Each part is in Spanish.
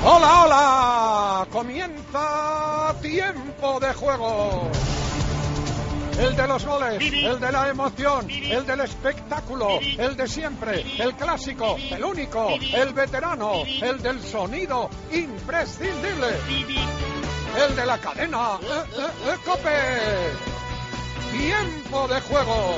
¡Hola, hola! Comienza Tiempo de Juego. El de los goles, el de la emoción, el del espectáculo, el de siempre, el clásico, el único, el veterano, el del sonido imprescindible, el de la cadena COPE. Tiempo de Juego.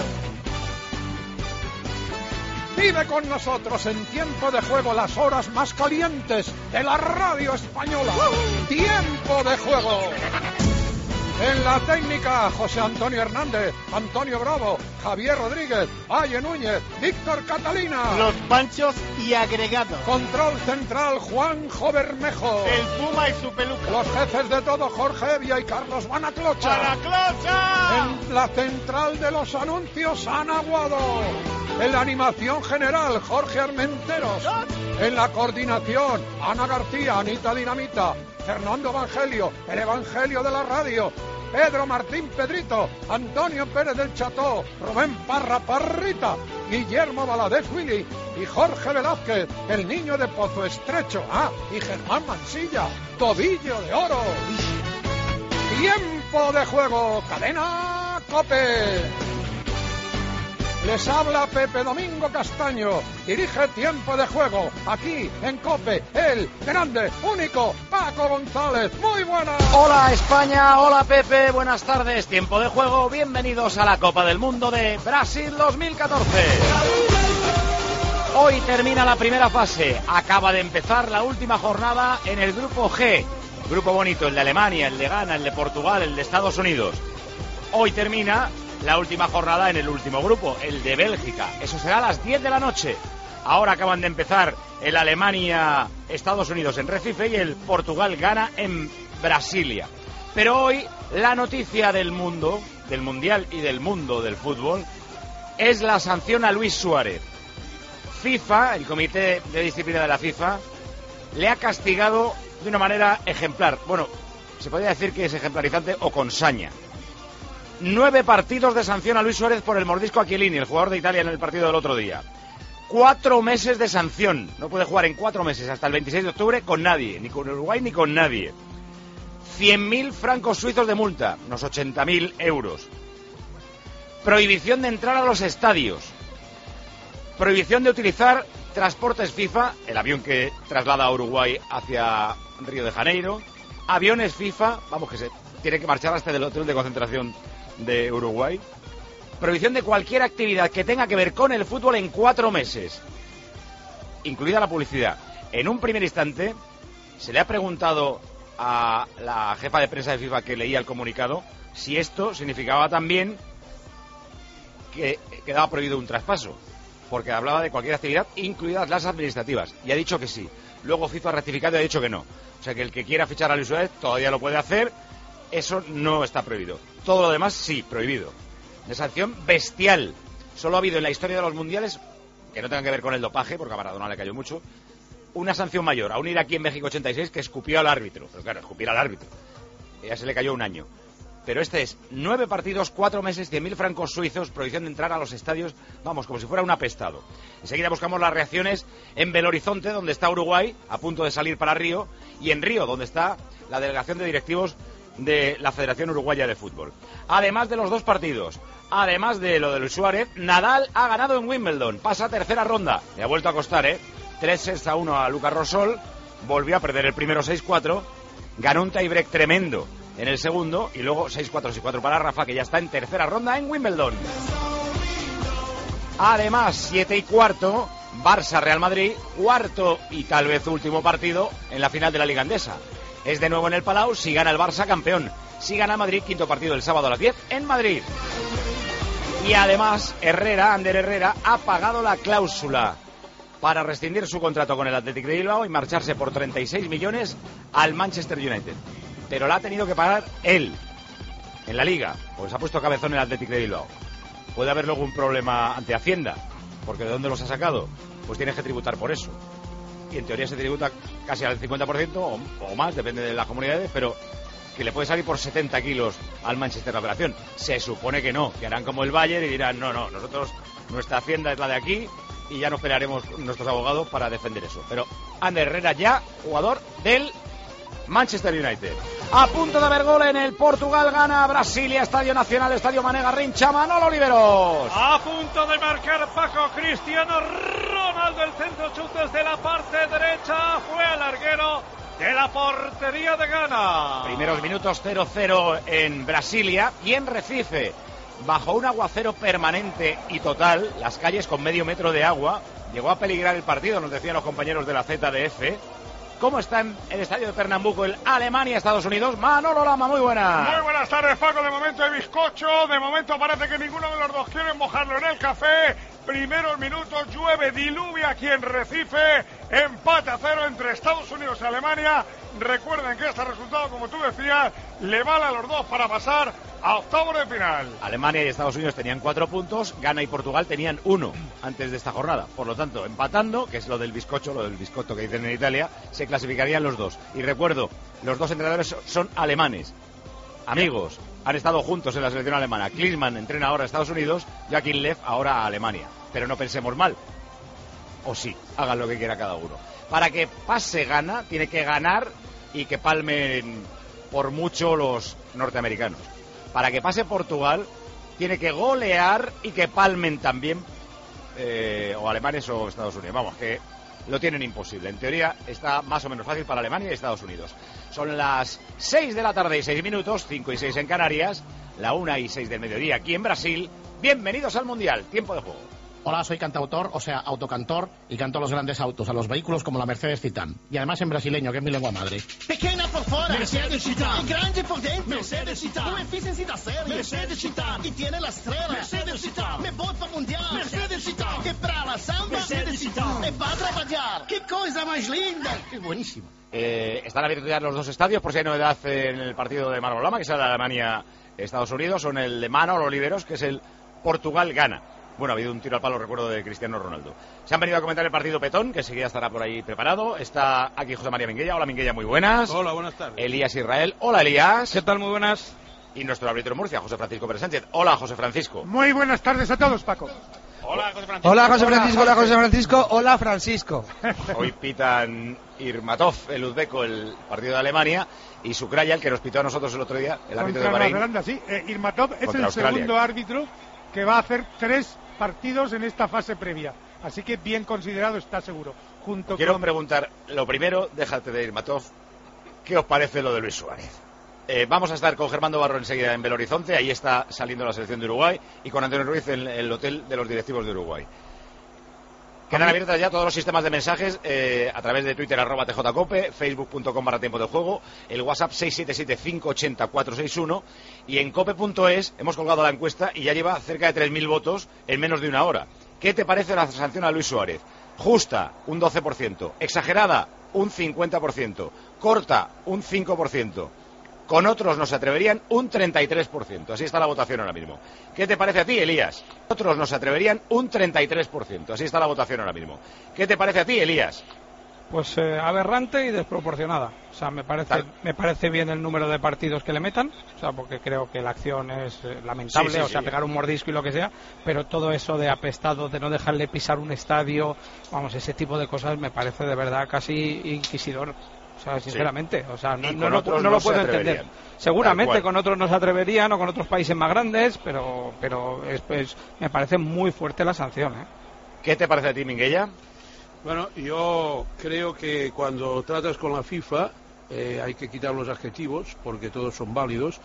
Vive con nosotros en Tiempo de Juego las horas más calientes de la radio española. Tiempo de Juego. En la técnica, José Antonio Hernández, Antonio Bravo, Javier Rodríguez, Aye Núñez, Víctor Catalina. Los Panchos y agregados. Control central, Juanjo Bermejo. El Puma y su peluca. Los jefes de todo, Jorge Evia y Carlos Banaclocha. ¡Banaclocha! En la central de los anuncios, Ana Guado. En la animación general, Jorge Armenteros. En la coordinación, Ana García, Anita Dinamita, Fernando Evangelio, el Evangelio de la radio, Pedro Martín Pedrito, Antonio Pérez del Cható, Rubén Parra Parrita, Guillermo Valadez Willy y Jorge Velázquez, el niño de Pozo Estrecho, y Germán Mansilla, Tobillo de Oro. Tiempo de Juego, cadena COPE. Les habla Pepe Domingo Castaño, dirige Tiempo de Juego, aquí en COPE, el grande, único, Paco González. Muy buenas. Hola España, hola Pepe, buenas tardes, Tiempo de Juego, bienvenidos a la Copa del Mundo de Brasil 2014. Hoy termina la primera fase, acaba de empezar la última jornada en el grupo G, grupo bonito, el de Alemania, el de Ghana, el de Portugal, el de Estados Unidos. Hoy termina la última jornada en el último grupo, el de Bélgica. Eso será a las 10 de la noche. Ahora acaban de empezar el Alemania-Estados Unidos en Recife y el Portugal-Ghana en Brasilia. Pero hoy la noticia del mundo, del Mundial y del mundo del fútbol, es la sanción a Luis Suárez. FIFA, el Comité de Disciplina de la FIFA, le ha castigado de una manera ejemplar. Bueno, se podría decir que es ejemplarizante o con saña. 9 partidos de sanción a Luis Suárez por el mordisco a Chiellini, el jugador de Italia en el partido del otro día. 4 meses de sanción. No puede jugar en 4 meses hasta el 26 de octubre con nadie, ni con Uruguay ni con nadie. 100.000 francos suizos de multa, unos 80.000 euros. Prohibición de entrar a los estadios. Prohibición de utilizar transportes FIFA, el avión que traslada a Uruguay hacia Río de Janeiro. Aviones FIFA, vamos que se tiene que marchar hasta el hotel de concentración de Uruguay. Prohibición de cualquier actividad que tenga que ver con el fútbol en 4 meses, incluida la publicidad. En un primer instante se le ha preguntado a la jefa de prensa de FIFA que leía el comunicado si esto significaba también que quedaba prohibido un traspaso, porque hablaba de cualquier actividad, incluidas las administrativas, y ha dicho que sí. Luego FIFA ha rectificado y ha dicho que no. O sea que el que quiera fichar a Luis Suárez todavía lo puede hacer. Eso no está prohibido. Todo lo demás sí, prohibido. De sanción bestial. Solo ha habido en la historia de los mundiales, que no tengan que ver con el dopaje, porque a Maradona le cayó mucho, una sanción mayor a un iraquí en México 86 que escupió al árbitro. Pero claro, escupir al árbitro. Ya se le cayó un año. Pero este es 9 partidos, 4 meses, 100.000 francos suizos, prohibición de entrar a los estadios, vamos, como si fuera un apestado. Enseguida buscamos las reacciones en Belo Horizonte, donde está Uruguay, a punto de salir para Río, y en Río, donde está la delegación de directivos de la Federación Uruguaya de Fútbol. Además de los 2 partidos, además de lo de Luis Suárez, Nadal ha ganado en Wimbledon, pasa a tercera ronda, le ha vuelto a costar, 3-1 a Lucas Rosol, volvió a perder el primero 6-4, ganó un tiebreak tremendo en el segundo, y luego 6-4, 6-4 para Rafa, que ya está en tercera ronda en Wimbledon. Además, 7:15, Barça-Real Madrid, cuarto y tal vez último partido en la final de la Liga Endesa. Es de nuevo en el Palau, si gana el Barça, campeón. Si gana Madrid, quinto partido el sábado a las 10 en Madrid. Y además, Ander Herrera, ha pagado la cláusula para rescindir su contrato con el Athletic de Bilbao y marcharse por 36 millones al Manchester United. Pero la ha tenido que pagar él, en la Liga, pues ha puesto cabezón el Athletic de Bilbao. Puede haber luego un problema ante Hacienda, porque ¿de dónde los ha sacado? Pues tienes que tributar por eso. Y en teoría se tributa casi al 50% o más, depende de las comunidades, pero que le puede salir por 70 kilos al Manchester la operación. Se supone que no, que harán como el Bayern y dirán, no, nosotros, nuestra hacienda es la de aquí y ya nos pelearemos nuestros abogados para defender eso. Pero Ander Herrera ya, jugador del Manchester United. A punto de haber gol en el Portugal, gana Brasilia, Estadio Nacional, Estadio Mané Garrincha, Manolo Oliveros. A punto de marcar Paco Cristiano Ronaldo, el centro chute desde la parte derecha, fue al larguero de la portería de Ghana. Primeros minutos 0-0 en Brasilia y en Recife, bajo un aguacero permanente y total, las calles con medio metro de agua, llegó a peligrar el partido, nos decían los compañeros de la ZDF. ¿Cómo está en el estadio de Pernambuco el Alemania-Estados Unidos? Manolo Lama, muy buenas. Muy buenas tardes, Paco. De momento hay bizcocho. De momento parece que ninguno de los dos quiere mojarlo en el café. Primeros minutos, llueve, diluvia aquí en Recife. Empate a 0 entre Estados Unidos y Alemania. Recuerden que este resultado, como tú decías, le vale a los dos para pasar a octavos de final. Alemania y Estados Unidos tenían 4 puntos, Ghana y Portugal tenían 1 antes de esta jornada. Por lo tanto, empatando, que es lo del bizcocho, lo del biscotto que dicen en Italia, se clasificarían los dos. Y recuerdo, los dos entrenadores son alemanes, amigos, han estado juntos en la selección alemana. Klinsmann entrena ahora a Estados Unidos, Joachim Löw ahora a Alemania. Pero no pensemos mal, o sí, hagan lo que quiera cada uno. Para que pase Ghana, tiene que ganar y que palmen por mucho los norteamericanos. Para que pase Portugal, tiene que golear y que palmen también o alemanes o Estados Unidos. Vamos, que lo tienen imposible. En teoría está más o menos fácil para Alemania y Estados Unidos. Son las 6 de la tarde y 6 minutos, 5 y 6 en Canarias, la 1 y 6 del mediodía aquí en Brasil. Bienvenidos al Mundial, tiempo de juego. Hola, soy cantautor, o sea, autocantor, y canto a los grandes autos, a los vehículos como la Mercedes Citan. Y además en brasileño, que es mi lengua madre. Pequena por fora, Mercedes Citan. Grande por dentro, Mercedes Citan. Con eficiencia da série, Mercedes Citan. Y tiene la estrella, Mercedes Citan. Me voy para mundial, Mercedes Citan. Que para la samba, Mercedes Citan. Me va a trabajar, qué cosa más linda. Qué buenísimo. Están abiertos ya los dos estadios, por si hay novedad en el partido de Manolo Lama, que es el de Alemania-Estados Unidos, son el de Manolo Oliveros, que es el Portugal-Ghana. Bueno, ha habido un tiro al palo, recuerdo, de Cristiano Ronaldo. Se han venido a comentar el partido Petón, que enseguida estará por ahí preparado. Está aquí José María Minguella. Hola, Minguella, muy buenas. Hola, buenas tardes. Elías Israel. Hola, Elías. ¿Qué tal? Muy buenas. Y nuestro árbitro en Murcia, José Francisco Pérez Sánchez. Hola, José Francisco. Muy buenas tardes a todos, Paco. Hola, José Francisco. Hola, José Francisco. Hola, José Francisco. Hola, Francisco. Hoy pitan Irmatov, el uzbeco, el partido de Alemania, y Sukraya, el que nos pitó a nosotros el otro día, el árbitro de Contra Bahrein. Nueva Zelanda, sí. Irmatov es Contra el Australia. segundo árbitro que va a hacer 3 partidos en esta fase previa. Así que bien considerado está seguro. Quiero preguntar, lo primero, déjate de Irmatov, ¿qué os parece lo de Luis Suárez? Vamos a estar con Germán Barro enseguida en Belo Horizonte, ahí está saliendo la selección de Uruguay, y con Antonio Ruiz en el hotel de los directivos de Uruguay. Quedan abiertas ya todos los sistemas de mensajes a través de Twitter, @tjcope, facebook.com/tiempo de juego, el WhatsApp 677-580-461, y en cope.es hemos colgado la encuesta y ya lleva cerca de 3.000 votos en menos de una hora. ¿Qué te parece la sanción a Luis Suárez? Justa, un 12%, exagerada, un 50%, corta, un 5%. Con otros no se atreverían, un 33%. Así está la votación ahora mismo. ¿Qué te parece a ti, Elías? Otros no se atreverían, un 33%. Así está la votación ahora mismo. ¿Qué te parece a ti, Elías? Pues aberrante y desproporcionada. O sea, me parece bien el número de partidos que le metan, o sea, porque creo que la acción es lamentable, sí, o sea, pegar un mordisco y lo que sea, pero todo eso de apestado, de no dejarle pisar un estadio, vamos, ese tipo de cosas me parece de verdad casi inquisidor. O sea, sinceramente, o sea, no lo puedo entender. Seguramente con otros no se atreverían o con otros países más grandes, pero me parece muy fuerte la sanción, ¿eh? ¿Qué te parece a ti, Minguella? Bueno, yo creo que cuando tratas con la FIFA hay que quitar los adjetivos porque todos son válidos.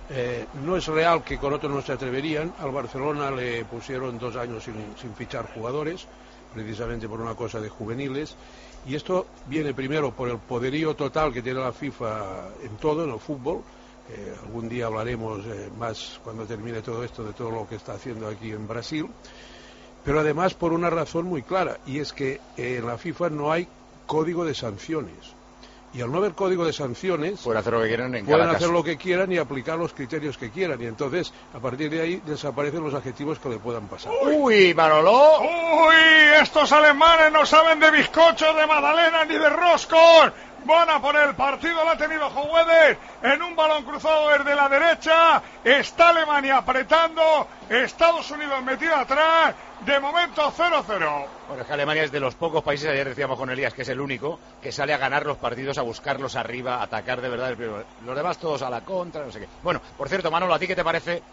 No es real que con otros no se atreverían. Al Barcelona le pusieron 2 años sin fichar jugadores, precisamente por una cosa de juveniles. Y esto viene primero por el poderío total que tiene la FIFA en todo, en el fútbol. Algún día hablaremos más cuando termine todo esto de todo lo que está haciendo aquí en Brasil. Pero además por una razón muy clara, y es que en la FIFA no hay código de sanciones. Y al no haber código de sanciones, pueden hacer lo que quieran en pueden cada hacer caso. lo que quieran y aplicar los criterios que quieran. Y entonces, a partir de ahí, desaparecen los adjetivos que le puedan pasar. ¡Uy, Manolo! ¡Uy! Estos alemanes no saben de bizcocho, de magdalena ni de roscón. Van a poner el partido, lo ha tenido Juguedes en un balón cruzado desde la derecha. Está Alemania apretando, Estados Unidos metido atrás. De momento 0-0. Bueno, es que Alemania es de los pocos países, ayer decíamos con Elías que es el único, que sale a ganar los partidos, a buscarlos arriba, a atacar de verdad el primero. Los demás todos a la contra, no sé qué. Bueno, por cierto, Manolo, ¿a ti qué te parece?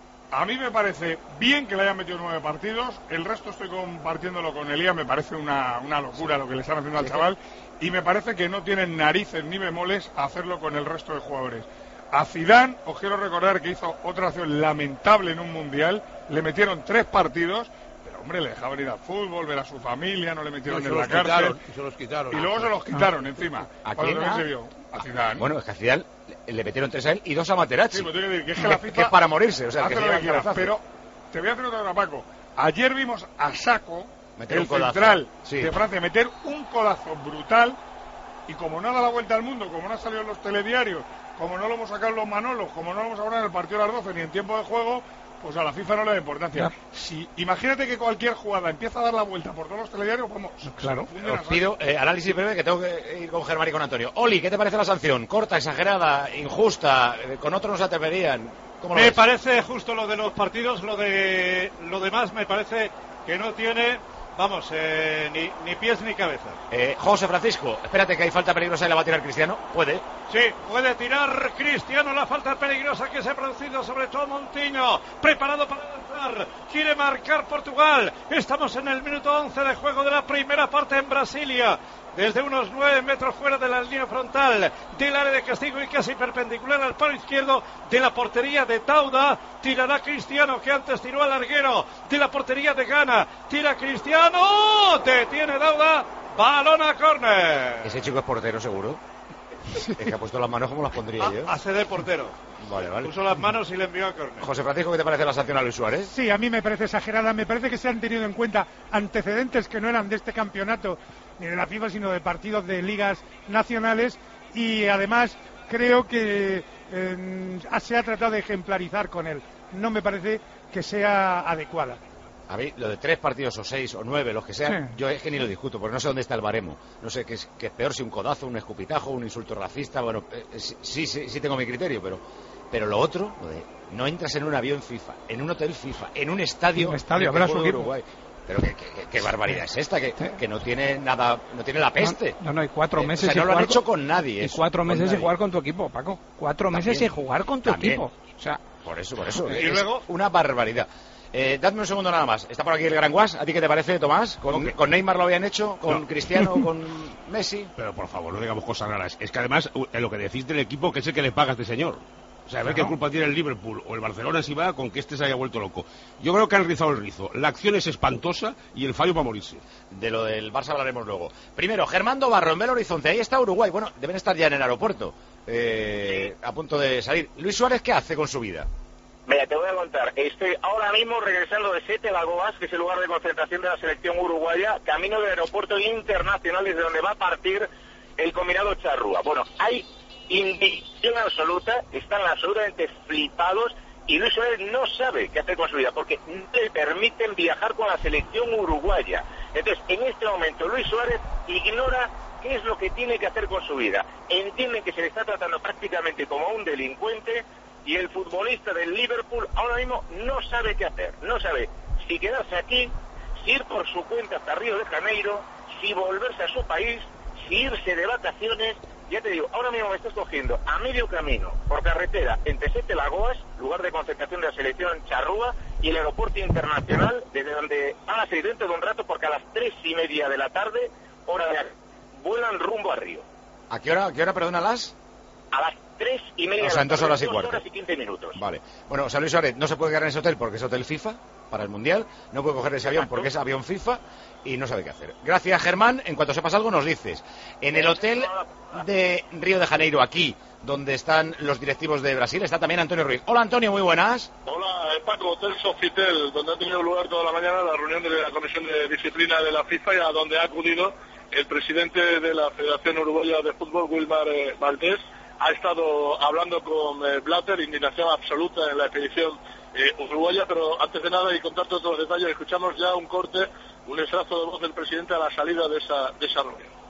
A mí me parece bien que le hayan metido 9 partidos. El resto estoy compartiéndolo con Elías. Me parece una locura lo que le están haciendo al chaval. Y me parece que no tienen narices ni bemoles a hacerlo con el resto de jugadores. A Zidane, os quiero recordar que hizo otra acción lamentable en un mundial. Le metieron 3 partidos. Pero, hombre, le dejaban ir al fútbol, ver a su familia, no le metieron en la cárcel. Se los quitaron. Y luego se los quitaron encima. ¿A quién? A Zidane. Bueno, es que a Zidane le metieron 3 a él y 2 a Materazzi. Sí, pues tengo que decir que es que la FIFA que es para morirse, o sea, hace que lo que quiera, pero te voy a hacer otra cosa, Paco. Ayer vimos a Sacco, el central de Francia, meter un codazo brutal. Y como no da la vuelta al mundo, como no ha salido en los telediarios, como no lo hemos sacado en los Manolos, como no lo hemos hablado en el partido a las 12 ni en tiempo de juego, pues a la FIFA no le da importancia. Si imagínate que cualquier jugada empieza a dar la vuelta por todos los telediarios, vamos. Claro. Os pido análisis breve, que tengo que ir con Germán y con Antonio. Oli, ¿qué te parece la sanción? ¿Corta, exagerada, injusta? ¿Con otros no se atreverían? ¿Cómo lo me ves? Parece justo lo de los partidos, lo demás me parece que no tiene... Vamos, ni pies ni cabeza. José Francisco, espérate que hay falta peligrosa y la va a tirar Cristiano. ¿Puede? Sí, puede tirar Cristiano la falta peligrosa que se ha producido sobre todo Montiño. Preparado para lanzar. Quiere marcar Portugal. Estamos en el minuto 11 de juego de la primera parte en Brasilia. Desde unos 9 metros fuera de la línea frontal del área de castigo y casi perpendicular al palo izquierdo de la portería de Tauda. Tirará Cristiano, que antes tiró al larguero de la portería de Ghana. Tira Cristiano, detiene Tauda, balón a córner. Ese chico es portero, seguro. Es que ha puesto las manos como las pondría yo. Hace de portero. Vale. Puso las manos y le envió a córner. José Francisco, ¿qué te parece la sanción a Luis Suárez? Sí, a mí me parece exagerada. Me parece que se han tenido en cuenta antecedentes que no eran de este campeonato ni de la FIFA, sino de partidos de ligas nacionales, y además creo que se ha tratado de ejemplarizar con él. No me parece que sea adecuada. A mí, lo de 3 partidos o 6 o 9, los que sean, yo es que ni lo discuto, porque no sé dónde está el baremo. No sé qué es peor, si un codazo, un escupitajo, un insulto racista. Bueno, sí tengo mi criterio, pero lo otro, lo de no entras en un avión FIFA, en un hotel FIFA, en un estadio a ver a su equipo. Uruguay. Pero qué barbaridad es esta, que no tiene nada, no tiene la peste. No hay 4 meses. O sea, no lo han hecho con nadie. Y 4 meses sin jugar con tu equipo, Paco. 4 meses sin jugar con tu equipo. O sea, por eso. Y luego, una barbaridad. Dadme un segundo nada más. Está por aquí el Gran Guas. ¿A ti qué te parece, Tomás? ¿Con Neymar lo habían hecho? ¿Con Cristiano? ¿Con Messi? Pero por favor, no digamos cosas raras. Es que además, lo que decís del equipo, que es el que le paga a este señor. O sea, a ver qué culpa tiene el Liverpool o el Barcelona si va con que este se haya vuelto loco. Yo creo que han rizado el rizo. La acción es espantosa y el fallo va a morirse. De lo del Barça hablaremos luego. Primero, Germando Barro en Belo Horizonte. Ahí está Uruguay. Bueno, deben estar ya en el aeropuerto. A punto de salir. Luis Suárez, ¿qué hace con su vida? Mira, te voy a contar. Estoy ahora mismo regresando de Sete Lagoas, que es el lugar de concentración de la selección uruguaya, camino del aeropuerto internacional desde donde va a partir el combinado charrúa. Bueno, hay indignación absoluta, están absolutamente flipados, y Luis Suárez no sabe qué hacer con su vida, porque no le permiten viajar con la selección uruguaya. Entonces, en este momento, Luis Suárez ignora qué es lo que tiene que hacer con su vida. Entiende que se le está tratando prácticamente como a un delincuente, y el futbolista del Liverpool ahora mismo no sabe qué hacer. No sabe si quedarse aquí, si ir por su cuenta hasta Río de Janeiro, si volverse a su país, si irse de vacaciones. Ya te digo, ahora mismo me estás cogiendo a medio camino por carretera entre Sete Lagoas, lugar de concentración de la selección Charrúa, y el aeropuerto internacional, desde donde van a salir dentro de un rato, porque a las 3:30 de la tarde, hora de vuelan rumbo a Río. ¿A qué hora, perdona, las? A las 3:30. O sea, en 2 horas y cuarto. 2 horas y 15 minutos. Vale. Bueno, o sea, Luis Suárez no se puede quedar en ese hotel porque es hotel FIFA para el Mundial. No puede coger ese avión porque es avión FIFA y no sabe qué hacer. Gracias, Germán. En cuanto sepas algo, nos dices. En el hotel de Río de Janeiro, aquí, donde están los directivos de Brasil, está también Antonio Ruiz. Hola, Antonio, muy buenas. Hola, Paco, Hotel Sofitel, donde ha tenido lugar toda la mañana la reunión de la Comisión de Disciplina de la FIFA, y a donde ha acudido el presidente de la Federación Uruguaya de Fútbol, Wilmar Valdés. Ha estado hablando con Blatter, indignación absoluta en la expedición uruguaya, pero antes de nada y contar todos los detalles, escuchamos ya un corte, un extracto de voz del presidente a la salida de esa reunión.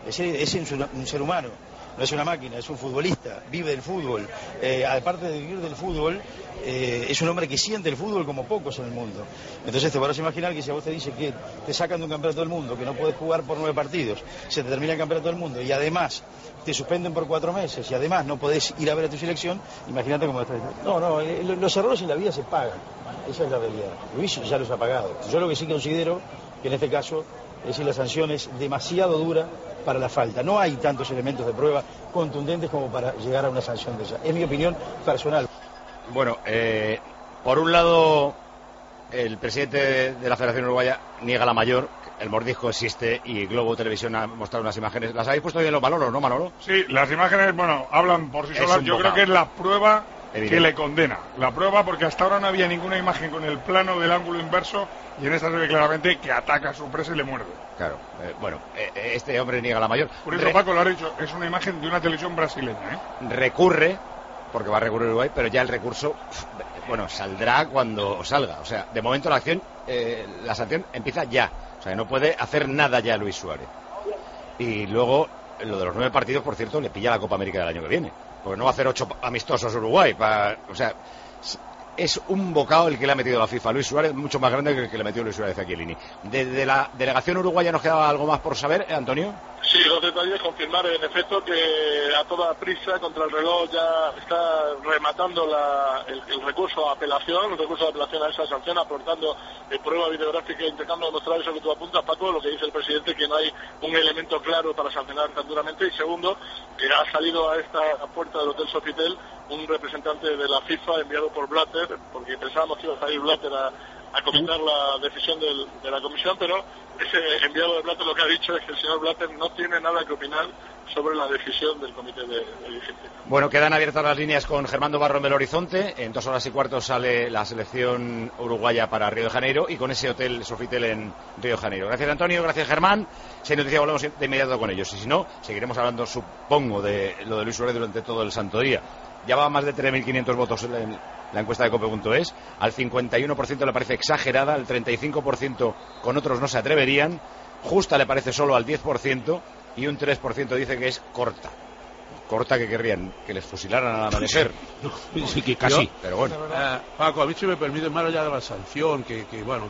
es un ser humano, no es una máquina, es un futbolista, vive del fútbol. Aparte de vivir del fútbol, es un hombre que siente el fútbol como pocos en el mundo. Entonces te podrás imaginar que si a vos te dice que te sacan de un campeonato del mundo, que no puedes jugar por 9 partidos, se te termina el campeonato del mundo y además te suspenden por 4 meses y además no podés ir a ver a tu selección, imagínate cómo estás. No, los errores en la vida se pagan, esa es la realidad. Luis ya los ha pagado. Yo lo que sí considero que en este caso la sanción es demasiado dura para la falta. No hay tantos elementos de prueba contundentes como para llegar a una sanción de esa. Es mi opinión personal. Bueno, por un lado, el presidente de la Federación Uruguaya niega la mayor, el mordisco existe y Globo Televisión ha mostrado unas imágenes. ¿Las habéis puesto bien los Manolos, no, Manolo? Sí, las imágenes, hablan por sí solas. Yo creo que es la prueba que le condena. La prueba porque hasta ahora no había ninguna imagen con el plano del ángulo inverso y en esta se ve claramente que ataca a su presa y le muerde. Claro, este hombre niega la mayor. Por eso Paco lo ha dicho, es una imagen de una televisión brasileña. Recurre, porque va a recurrir Uruguay, pero ya el recurso, saldrá cuando salga. O sea, de momento la sanción empieza ya. O sea, no puede hacer nada ya Luis Suárez. Y luego, lo de los 9 partidos, por cierto, le pilla la Copa América del año que viene. Porque no va a hacer 8 amistosos Uruguay. Es un bocado el que le ha metido la FIFA a Luis Suárez, mucho más grande que el que le metió Luis Suárez a Chiellini. De la delegación uruguaya nos quedaba algo más por saber, Antonio. Sí, 2 detalles. Confirmar en efecto que a toda prisa contra el reloj ya está rematando el recurso de apelación, a esa sanción, aportando prueba videográfica, intentando demostrar eso que tú apuntas, Paco, lo que dice el presidente, que no hay un elemento claro para sancionar tan duramente. Y segundo, que ha salido a esta puerta del Hotel Sofitel un representante de la FIFA enviado por Blatter, porque pensábamos que iba a salir Blatter a comentar la decisión de la comisión, pero ese enviado de Blatter lo que ha dicho es que el señor Blatter no tiene nada que opinar sobre la decisión del comité de disciplina. Bueno, quedan abiertas las líneas con Germán Barro en Belo Horizonte. En 2 horas y cuarto sale la selección uruguaya para Río de Janeiro y con ese Hotel Sofitel en Río de Janeiro. Gracias, Antonio, gracias, Germán. Si hay noticia, volvemos de inmediato con ellos. Y si no, seguiremos hablando, supongo, de lo de Luis Suárez durante todo el santo día. Ya va más de 3.500 votos en la encuesta de Cope.es. Al 51% le parece exagerada, al 35% con otros no se atreverían. Justa le parece solo al 10% y un 3% dice que es corta. Corta que querrían que les fusilaran al amanecer. Sí, que casi. Pero bueno. Paco, a mí se me permite, más allá de la sanción, que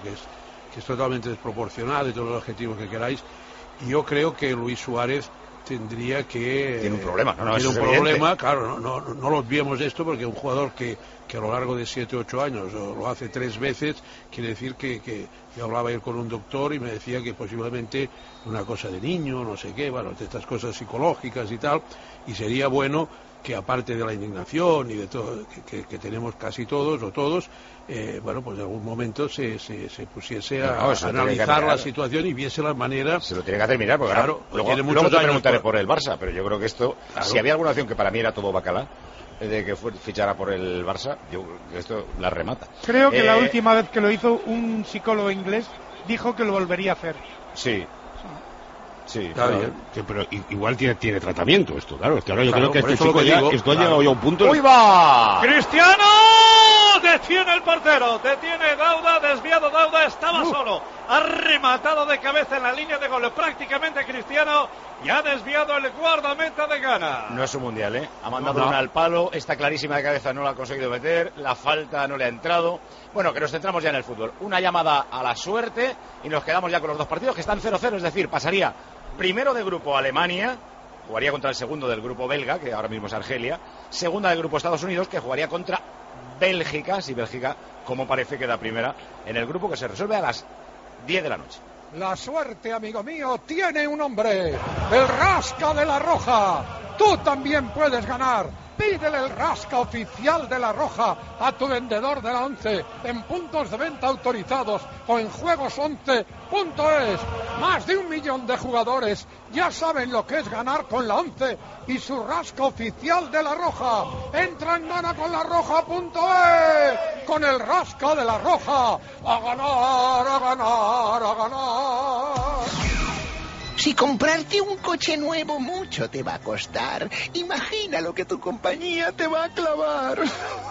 es totalmente desproporcionada y todos los objetivos que queráis, yo creo que Luis Suárez tendría que... Tiene un problema, tiene un problema, claro, no lo olvidemos esto, porque un jugador que a lo largo de 7 o 8 años lo hace 3 veces, quiere decir que yo hablaba ayer con un doctor y me decía que posiblemente una cosa de niño, no sé qué, de estas cosas psicológicas y tal, y sería bueno que aparte de la indignación y de todo que tenemos casi todos o todos, pues en algún momento se pusiese a analizar la situación y viese las maneras. Se lo tiene que terminar, porque claro, luego te preguntaré por el Barça, pero yo creo que esto, si había alguna opción que para mí era todo bacalá, de que fichara por el Barça, esto la remata. Creo que la última vez que lo hizo un psicólogo inglés dijo que lo volvería a hacer. Sí, claro. Pero igual tiene tratamiento esto, claro. Es que ahora yo creo que este chico ya esto ha llegado ya a un punto. ¡Uy, va! ¡Cristiano! Detiene el portero, detiene Dauda, desviado Dauda, estaba solo, ha rematado de cabeza en la línea de gol prácticamente Cristiano y ha desviado el guardameta de Ghana. No es un mundial, ha mandado una al palo, está clarísima de cabeza, no la ha conseguido meter, la falta no le ha entrado. Bueno, que nos centramos ya en el fútbol, una llamada a la suerte y nos quedamos ya con los 2 partidos que están 0-0, es decir, pasaría primero de grupo Alemania, jugaría contra el segundo del grupo belga, que ahora mismo es Argelia, segunda del grupo Estados Unidos, que jugaría contra Bélgica, si Bélgica, como parece, queda primera en el grupo, que se resuelve a las 10 de la noche. La suerte, amigo mío, tiene un hombre, el Rasca de la Roja. Tú también puedes ganar. Pídele el Rasca oficial de la Roja a tu vendedor de la 11 en puntos de venta autorizados o en juegos11.es. Más de 1 millón de jugadores ya saben lo que es ganar con la 11 y su Rasca oficial de la Roja. Entra en ganaconlarroja.es con el Rasca de la Roja. A ganar, a ganar, a ganar. Si comprarte un coche nuevo mucho te va a costar, imagina lo que tu compañía te va a clavar.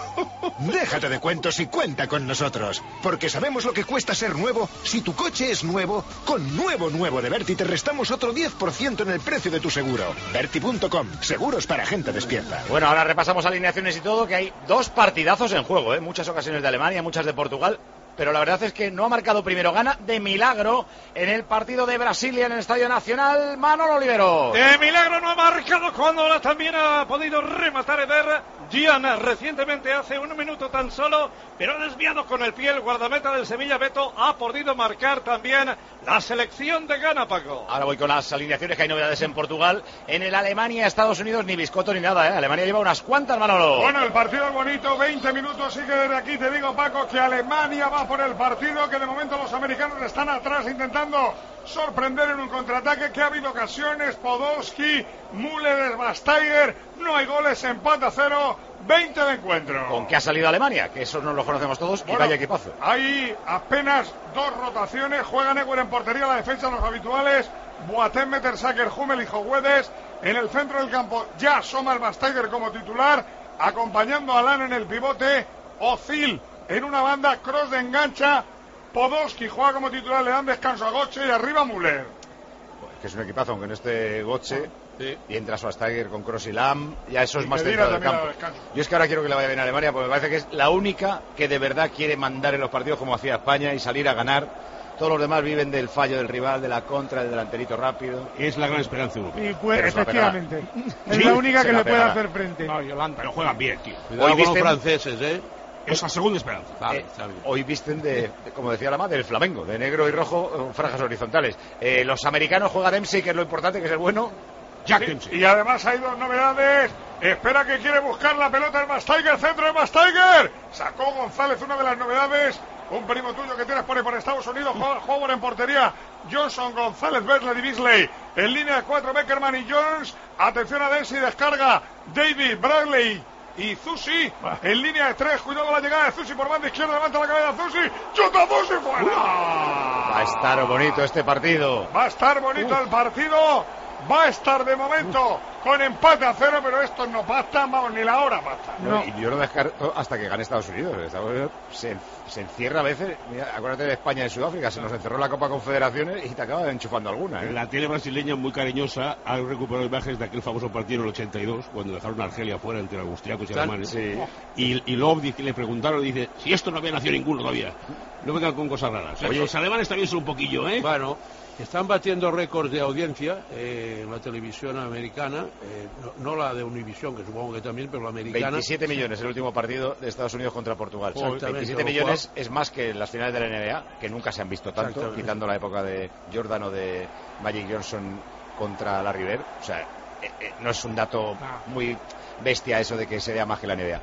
Déjate de cuentos y cuenta con nosotros, porque sabemos lo que cuesta ser nuevo. Si tu coche es nuevo, con nuevo de Berti te restamos otro 10% en el precio de tu seguro. Berti.com, seguros para gente despierta. Bueno, ahora repasamos alineaciones y todo, que hay 2 partidazos en juego, ¿eh? Muchas ocasiones de Alemania, muchas de Portugal. Pero la verdad es que no ha marcado primero, gana de milagro en el partido de Brasilia en el Estadio Nacional, Manolo Olivero. De milagro no ha marcado cuando ahora también ha podido rematar Eder Gianna recientemente, hace 1 minuto tan solo, pero ha desviado con el pie el guardameta del Sevilla, Beto. Ha podido marcar también la selección de Ghana, Paco. Ahora voy con las alineaciones, que hay novedades en Portugal. En el Alemania, Estados Unidos, ni biscoto ni nada, ¿eh? Alemania lleva unas cuantas, Manolo. Bueno, el partido es bonito, 20 minutos, sí que desde aquí te digo, Paco, que Alemania va por el partido, que de momento los americanos están atrás intentando sorprender en un contraataque, que ha habido ocasiones, Podolski, Müller, Schweinsteiger, no hay goles, empate a 0, 20 de encuentro. ¿Con qué ha salido Alemania? Que eso no lo conocemos todos, y vaya equipazo. Hay apenas 2 rotaciones, juega Neuer en portería, la defensa los habituales, Boateng, Mertesacker, Hummel y Joguedes. En el centro del campo ya asoma el Schweinsteiger como titular, acompañando a Lan en el pivote, Özil en una banda, Kroos de engancha, Podolski juega como titular, le dan descanso a Götze y arriba Müller. Pues que es un equipazo, aunque no esté Götze, y entra Schweinsteiger con Kroos y Lam, ya eso es más centrado del campo. Yo es que ahora quiero que le vaya bien a Alemania, porque me parece que es la única que de verdad quiere mandar en los partidos como hacía España y salir a ganar. Todos los demás viven del fallo del rival, de la contra, del delanterito rápido. Es la gran esperanza europea. Y pues, efectivamente, es la única que le puede hacer frente. No, Yolanda, pero juegan bien, tío. Cuidado con los franceses, ¿eh? Es la segunda esperanza. Vale, hoy visten como decía la madre, del Flamengo, de negro y rojo, franjas horizontales. Los americanos juegan Dempsey, que es lo importante, que es el bueno. Jack Dempsey. Y además hay 2 novedades. Espera, que quiere buscar la pelota el Schweinsteiger, centro de Schweinsteiger. Sacó González, una de las novedades. Un primo tuyo que tienes por Estados Unidos, Howard en portería, Johnson, González, Besley y Beasley. En línea de 4, Beckerman y Jones. Atención a Dempsey, descarga David, Bradley y Zusi. En línea de 3, cuidado la llegada de Zusi por banda izquierda, levanta la cabeza Zusi, chuta Zusi fuera. Va a estar bonito este partido. Va a estar bonito el partido. Va a estar de momento con empate a 0, pero estos no pastan, vamos, ni la hora pasta. No. Y yo lo descarto hasta que gane Estados Unidos. Estados Unidos se encierra a veces. Mira, acuérdate de España y Sudáfrica, se nos encerró la Copa Confederaciones y te acaba enchufando alguna, ¿eh? La tele brasileña, muy cariñosa, ha recuperado imágenes de aquel famoso partido en el 82, cuando dejaron a Argelia fuera entre austriacos y alemanes. Sí. Y luego le preguntaron, dice, si esto no había nacido ninguno todavía. No vengan con cosas raras. Oye, los alemanes también son un poquillo, ¿eh? Bueno, están batiendo récords de audiencia en la televisión americana, no la de Univisión, que supongo que también, pero la americana. 27 millones el último partido de Estados Unidos contra Portugal. 27 millones es más que las finales de la NBA, que nunca se han visto tanto, quitando la época de Jordan o de Magic Johnson contra Larry Bird. O sea, no es un dato muy bestia eso de que se vea más que la NBA.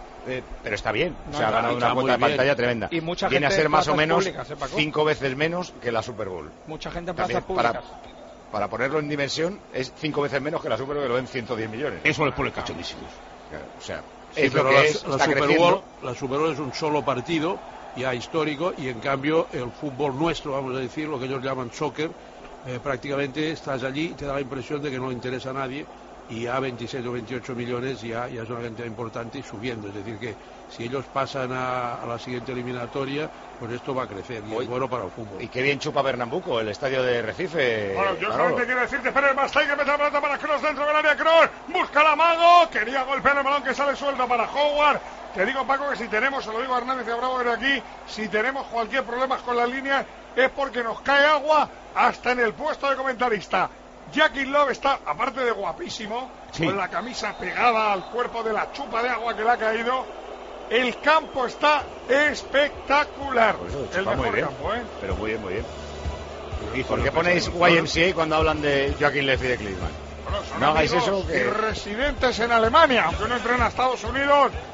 Pero está bien, se ha ganado una cuota de pantalla tremenda. Y mucha viene gente a ser más o menos públicas, 5 veces menos que la Super Bowl. Mucha gente en También, plazas públicas. Para ponerlo en dimensión, es 5 veces menos que la Super Bowl, que lo ven 110 millones. Eso les pone cachondísimos. Claro, o sea, sí, es lo que la Super Bowl es un solo partido, ya histórico, y en cambio el fútbol nuestro, vamos a decir, lo que ellos llaman soccer, prácticamente estás allí y te da la impresión de que no le interesa a nadie, y a 26 o 28 millones ya es una cantidad importante y subiendo. Es decir, que si ellos pasan a la siguiente eliminatoria, pues esto va a crecer y es bueno para el fútbol. Y qué bien chupa Pernambuco, el estadio de Recife. Bueno, yo solamente quiero decirte, espera el Schweinsteiger, mete la pelota para Kroos dentro del área, Kroos busca la mano, quería golpear el balón que sale suelto para Howard. Te digo, Paco, que si tenemos, se lo digo a Hernández y a Bravo desde aquí, si tenemos cualquier problema con las líneas es porque nos cae agua hasta en el puesto de comentarista. Jackie Love está, aparte de guapísimo, con la camisa pegada al cuerpo de la chupa de agua que le ha caído. El campo está espectacular. El mejor muy bien, campo, ¿eh? Pero muy bien, muy bien. ¿Y por qué ponéis YMCA cuando hablan de Joaquín Leff y de Klinsmann? Bueno, son no hagáis amigos eso. Que... y residentes en Alemania, aunque no entren a Estados Unidos.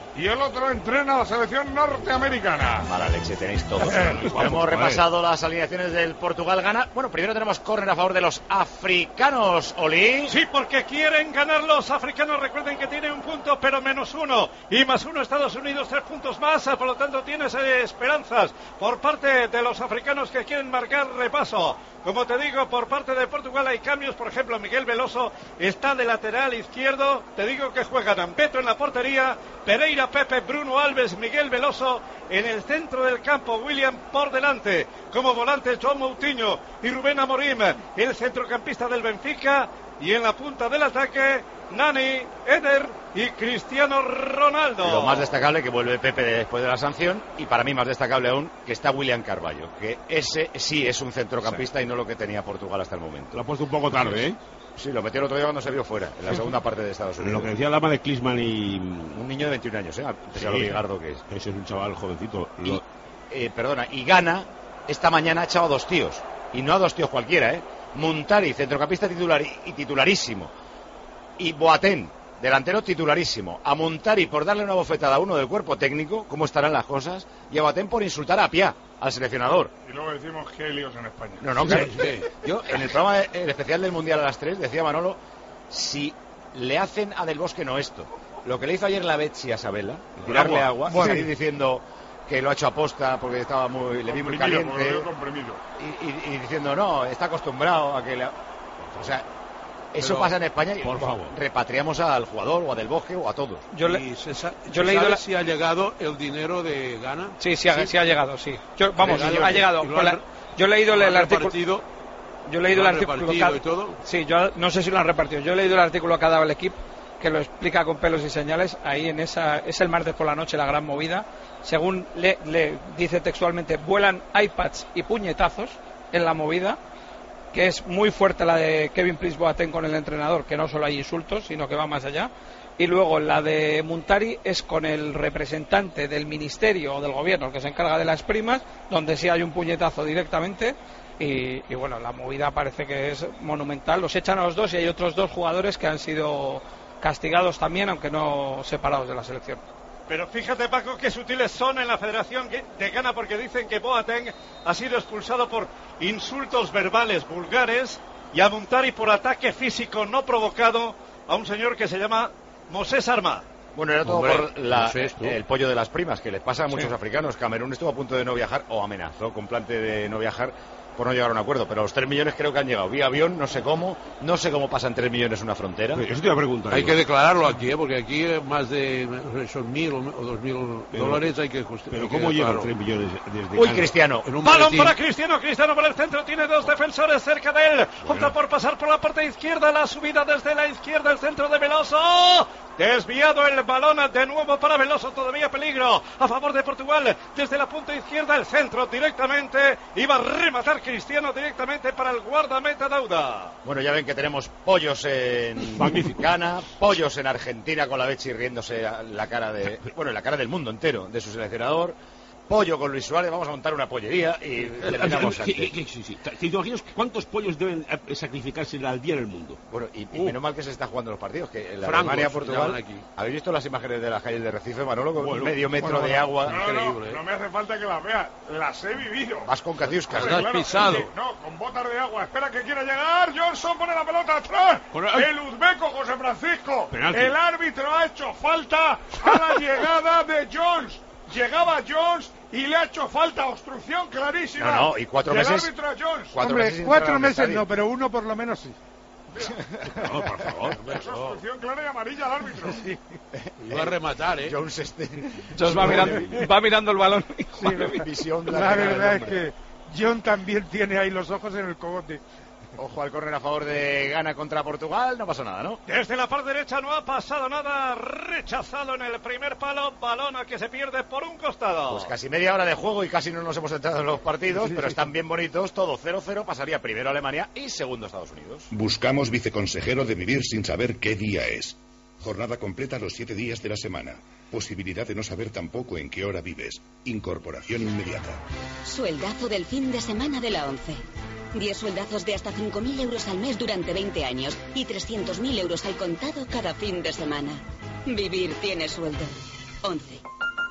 y el otro entrena a la selección norteamericana. Mala leche tenéis todos. Hemos repasado las alineaciones del Portugal-Ghana. Bueno, primero tenemos córner a favor de los africanos, Oli. Sí, porque quieren ganar los africanos. Recuerden que tienen un punto, pero -1. Y +1 Estados Unidos, 3 puntos más. Por lo tanto, tienes esperanzas por parte de los africanos que quieren marcar repaso. Como te digo, por parte de Portugal hay cambios. Por ejemplo, Miguel Veloso está de lateral izquierdo. Te digo que juegan Ambeto en la portería, Pereira, Pepe, Bruno Alves, Miguel Veloso en el centro del campo, William por delante. Como volante, João Moutinho y Rubén Amorim, el centrocampista del Benfica. Y en la punta del ataque, Nani, Eder y Cristiano Ronaldo. Lo más destacable que vuelve Pepe después de la sanción, y para mí más destacable aún que está William Carvalho, que ese sí es un centrocampista y no lo que tenía Portugal hasta el momento. Lo ha puesto un poco tarde, ¿eh? Sí, lo metió el otro día cuando se vio fuera, en la segunda parte de Estados Unidos. Lo que decía la ama de Klinsmann y... Un niño de 21 años, ¿eh? Pese a lo bigardo que es. Ese es un chaval jovencito. Y Ghana esta mañana ha echado a 2 tíos, y no a 2 tíos cualquiera, ¿eh? Muntari, centrocampista titular y titularísimo, y Boateng, delantero titularísimo. A Muntari por darle una bofetada a uno del cuerpo técnico, cómo estarán las cosas, y a Boateng por insultar a Piá, al seleccionador. Y luego decimos que hay líos en España. No, claro. Yo, en el programa, el especial del Mundial a las 3, decía Manolo, si le hacen a Del Bosque no esto, lo que le hizo ayer la Betsy a Sabela, tirarle agua, bueno, y salir diciendo que lo ha hecho aposta porque estaba le vi muy caliente, y diciendo no, está acostumbrado a que le... O sea, eso pasa en España y por favor, repatriamos al jugador o a Del Bosque o a todos. Yo he leído si ha llegado el dinero de Ghana. Sí ha llegado, sí. Ha llegado. Yo he leído el artículo. Yo he leído el artículo y todo. Sí, yo no sé si lo han repartido. Yo he leído el artículo que ha dado el equipo, que lo explica con pelos y señales. Ahí es el martes por la noche la gran movida. Según le dice textualmente, vuelan iPads y puñetazos en la movida, que es muy fuerte la de Kevin Prince Boateng con el entrenador, que no solo hay insultos, sino que va más allá. Y luego la de Muntari es con el representante del ministerio o del gobierno que se encarga de las primas, donde sí hay un puñetazo directamente. Y bueno, la movida parece que es monumental. Los echan a los 2 y hay otros 2 jugadores que han sido castigados también, aunque no separados de la selección. Pero fíjate, Paco, qué sutiles son en la Federación de Ghana, porque dicen que Boateng ha sido expulsado por insultos verbales vulgares y a Muntari por ataque físico no provocado a un señor que se llama Moses Arma. Bueno, era todo por el pollo de las primas, que les pasa a muchos africanos. Camerún estuvo a punto de no viajar, o amenazó con plante de no viajar por no llegar a un acuerdo, pero los 3 millones creo que han llegado vía avión, no sé cómo pasan 3 millones una frontera. Eso te iba a preguntar. Hay que declararlo aquí, porque aquí más de esos 1.000 o 2.000 dólares hay que justificar. Pero ¿cómo llegan 3 millones desde Uy, Cristiano. Balón para Cristiano por el centro, tiene 2 defensores cerca de él. Opta por pasar por la parte izquierda, la subida desde la izquierda, el centro de Veloso. Desviado el balón de nuevo para Veloso, todavía peligro a favor de Portugal. Desde la punta izquierda, el centro directamente, iba a rematar Cristiano directamente para el guardameta Dauda. Bueno, ya ven que tenemos pollos en Ghana, pollos en Argentina con la Betsy riéndose la cara del mundo entero, de su seleccionador. Pollo con Luis Suárez, vamos a montar una pollería y terminamos antes. Sí. ¿Te imaginas cuántos pollos deben sacrificarse al día en el mundo? Bueno, y menos mal que se están jugando los partidos, que en la Alemania-Portugal... ¿Habéis visto las imágenes de las calles de Recife, Manolo, con medio metro de agua? Increíble. No me hace falta que las veas, las he vivido. Vas con catiuscas, las has pisado. No, con botas de agua. Espera que quiera llegar. Johnson pone la pelota atrás. El uzbeco José Francisco. Penalti. El árbitro ha hecho falta a la llegada de Jones. Llegaba Jones y le ha hecho falta, obstrucción clarísima. No, y 4 meses. El árbitro a Jones. 4 meses no, pero 1 por lo menos sí. No, por favor. Es obstrucción clara y amarilla al árbitro. Sí. Iba a Jones rematar, va mirando el balón. Sí, la verdad es que John también tiene ahí los ojos en el cogote. Ojo al córner a favor de Ghana contra Portugal, no pasa nada, ¿no? Desde la parte derecha no ha pasado nada, rechazado en el primer palo, balón a que se pierde por un costado. Pues casi media hora de juego y casi no nos hemos entrado en los partidos, pero están bien bonitos, todo 0-0, pasaría primero Alemania y segundo Estados Unidos. Buscamos viceconsejero de vivir sin saber qué día es. Jornada completa los 7 días de la semana. Posibilidad de no saber tampoco en qué hora vives. Incorporación inmediata. Sueldazo del fin de semana de la ONCE. 10 sueldazos de hasta 5.000 euros al mes durante 20 años y 300.000 euros al contado cada fin de semana. Vivir tiene sueldo. 11.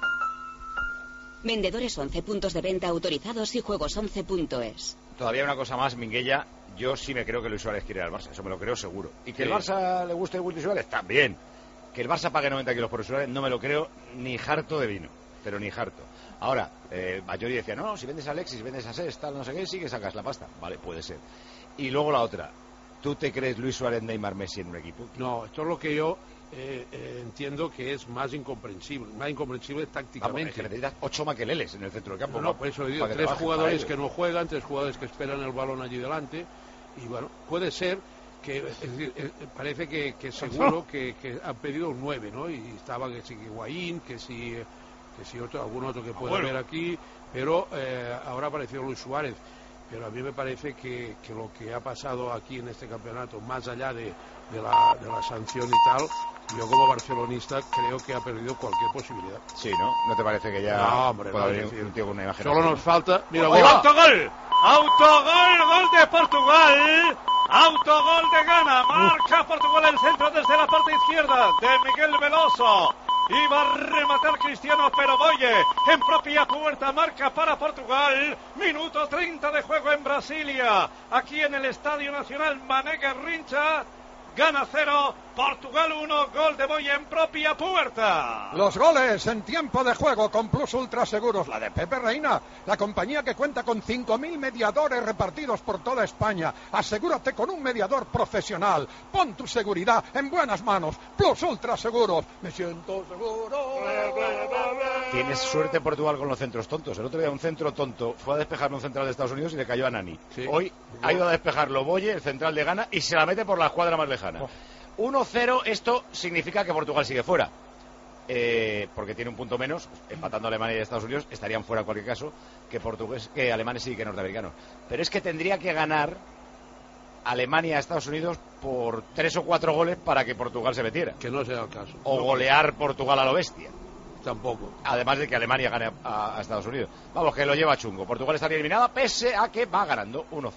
Vendedores 11, puntos de venta autorizados y juegos11.es. Todavía una cosa más, Minguella. Yo sí me creo que Luis Suárez quiere ir al Barça, eso me lo creo seguro. Y que el Barça le guste Luis Suárez, también. Que el Barça pague 90 kilos por Suárez, no me lo creo ni harto de vino, pero ni harto. Ahora, Bayori decía, no, si vendes a Alexis, si vendes a Sés, tal, no sé qué, sí que sacas la pasta. Vale, puede ser. Y luego la otra, ¿tú te crees Luis Suárez, Neymar, Messi en un equipo? No, esto es lo que yo entiendo que es más incomprensible tácticamente. Vamos, es que necesitas 8 maqueleles en el centro del campo. No, por eso digo, 3 jugadores que no juegan, 3 jugadores que esperan el balón allí delante, y bueno, puede ser que, es decir, parece que seguro que han pedido un 9, ¿no? Y estaba que si Higuaín, que si algún otro que pueda haber aquí, pero ahora ha aparecido Luis Suárez. Pero a mí me parece que lo que ha pasado aquí en este campeonato, más allá de la sanción y tal, yo como barcelonista creo que ha perdido cualquier posibilidad. Sí, ¿no? ¿No te parece que ya no, hombre, pueda venir un tío con una imagen? Solo nos falta... Mira, ¡Autogol! ¡Autogol! ¡Gol de Portugal! ¡Autogol de Ghana! Marca Portugal el centro desde la parte izquierda de Miguel Veloso. Iba a rematar Cristiano, pero Boye en propia puerta marca para Portugal. Minuto 30 de juego en Brasilia. Aquí en el Estadio Nacional, Mané Garrincha. Ghana 0, Portugal 1, gol de Boye en propia puerta. Los goles en tiempo de juego con Plus Ultra Seguros, la de Pepe Reina, la compañía que cuenta con 5.000 mediadores repartidos por toda España. Asegúrate con un mediador profesional. Pon tu seguridad en buenas manos. Plus Ultra Seguros. Me siento seguro. Tienes suerte Portugal con los centros tontos. El otro día un centro tonto fue a despejar un central de Estados Unidos y le cayó a Nani. Sí. Hoy ha ido a despejarlo Boye, el central de Ghana, y se la mete por la escuadra más lejana. 1-0, esto significa que Portugal sigue fuera, porque tiene un punto menos, empatando a Alemania y a Estados Unidos, estarían fuera en cualquier caso, que alemanes y que norteamericanos. Pero es que tendría que ganar Alemania a Estados Unidos por 3 o 4 goles para que Portugal se metiera. Que no sea el caso. O golear Portugal a lo bestia. Tampoco. Además de que Alemania gane a Estados Unidos. Vamos, que lo lleva chungo. Portugal estaría eliminada pese a que va ganando 1-0.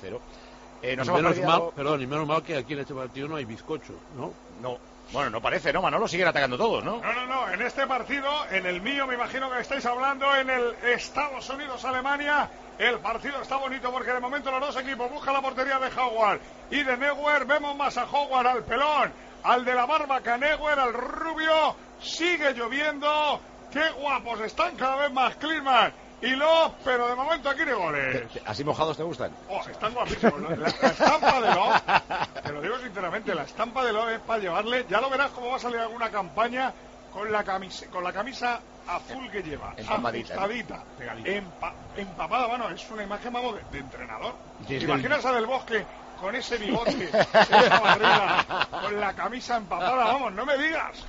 Menos mal que aquí en este partido no hay bizcocho, ¿no? No. Bueno, no parece, ¿no? Manolo, siguen atacando todos, ¿no? No. En este partido, en el mío, me imagino que estáis hablando, en el Estados Unidos-Alemania, el partido está bonito porque de momento los dos equipos buscan la portería de Howard y de Neuer. Vemos más a Howard, al pelón, al de la barba, que a Neuer, al rubio. Sigue lloviendo. ¡Qué guapos están cada vez más Klinsmann y Love! Pero de momento aquí de goles. ¿Así mojados te gustan? Están guapísimos. La estampa de Love, te lo digo sinceramente, la estampa de Love es para llevarle. Ya lo verás cómo va a salir alguna campaña con la camisa azul que lleva. Empapadita. Empapada, bueno, es una imagen, vamos, de entrenador. ¿Te imaginas a Del Bosque con ese bigote, esa barriga, con la camisa empapada? Vamos, no me digas.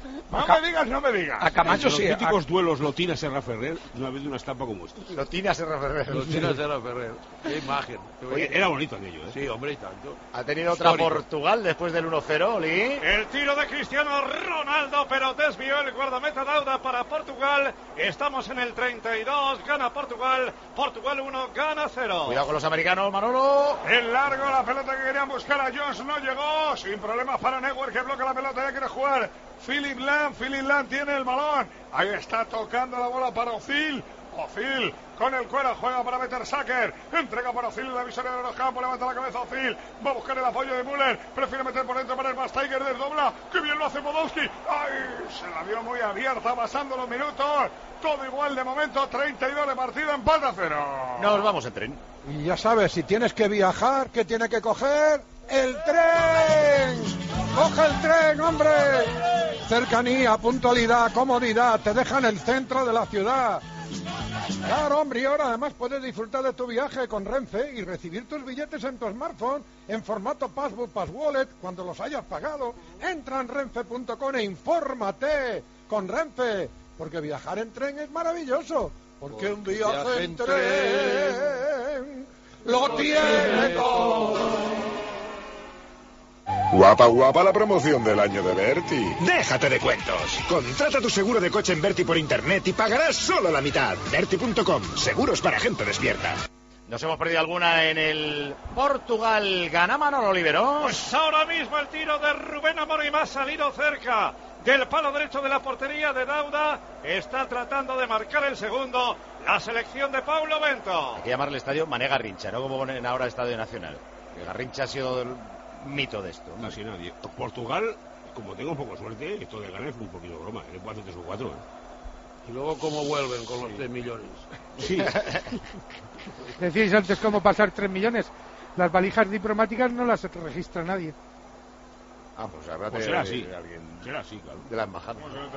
A Camacho los sí. Típicos duelos Lotina Serra Ferrer, no ha habido una estampa como esta. Lotina Serra Ferrer. Qué imagen. Oye, era bonito aquello, ¿eh? Sí, hombre, y tanto. Ha tenido otra Portugal después del 1-0, Oli. El tiro de Cristiano Ronaldo, pero desvió el guardameta Dauda para Portugal. Estamos en el 32, gana Portugal. Portugal 1, Ghana 0. Cuidado con los americanos, Manolo. El largo, la pelota que querían buscar a Jones no llegó. Sin problemas para Neuer, que bloquea la pelota, ya quiere jugar Philipp Lahm tiene el balón. Ahí está tocando la bola para Özil. Con el cuero juega para Mertesacker. Entrega para Özil en la visoria de los campos. Levanta la cabeza Özil. Va a buscar el apoyo de Müller. Prefiere meter por dentro para el Tiger. Desdobla. ¡Qué bien lo hace Podolski! ¡Ay! Se la vio muy abierta pasando los minutos. Todo igual de momento. 32 de partido. Empate a 0. Nos vamos en tren. Y ya sabes, si tienes que viajar, ¿qué tiene que coger? ¡El tren! ¡Coge el tren, hombre! Cercanía, puntualidad, comodidad. Te deja en el centro de la ciudad. Claro, hombre, y ahora además puedes disfrutar de tu viaje con Renfe y recibir tus billetes en tu smartphone en formato Passbook, Passwallet cuando los hayas pagado. Entra en renfe.com e infórmate con Renfe, porque viajar en tren es maravilloso, porque un viaje en tren lo tiene todo. Guapa, guapa la promoción del año de Berti. Déjate de cuentos. Contrata tu seguro de coche en Berti por internet y pagarás solo la mitad. Berti.com, seguros para gente despierta. ¿Nos hemos perdido alguna en el Portugal? ¿Gana Manolo Oliveros? Pues ahora mismo el tiro de Rubén Amorim ha salido cerca del palo derecho de la portería de Dauda. Está tratando de marcar el segundo la selección de Paulo Bento. Hay que llamarle estadio Mané Garrincha, no como ponen ahora Estadio Nacional. Que Garrincha ha sido el mito de esto. Casi nadie. Portugal, como tengo un poco de suerte, esto de ganar es un poquito broma. Le puedo hacer 3 o 4. Y luego cómo vuelven con los 3 millones. Sí. Decíais antes cómo pasar 3 millones. Las valijas diplomáticas no las registra nadie. Ah, pues habrá pues será así. Será así, claro. De la embajada.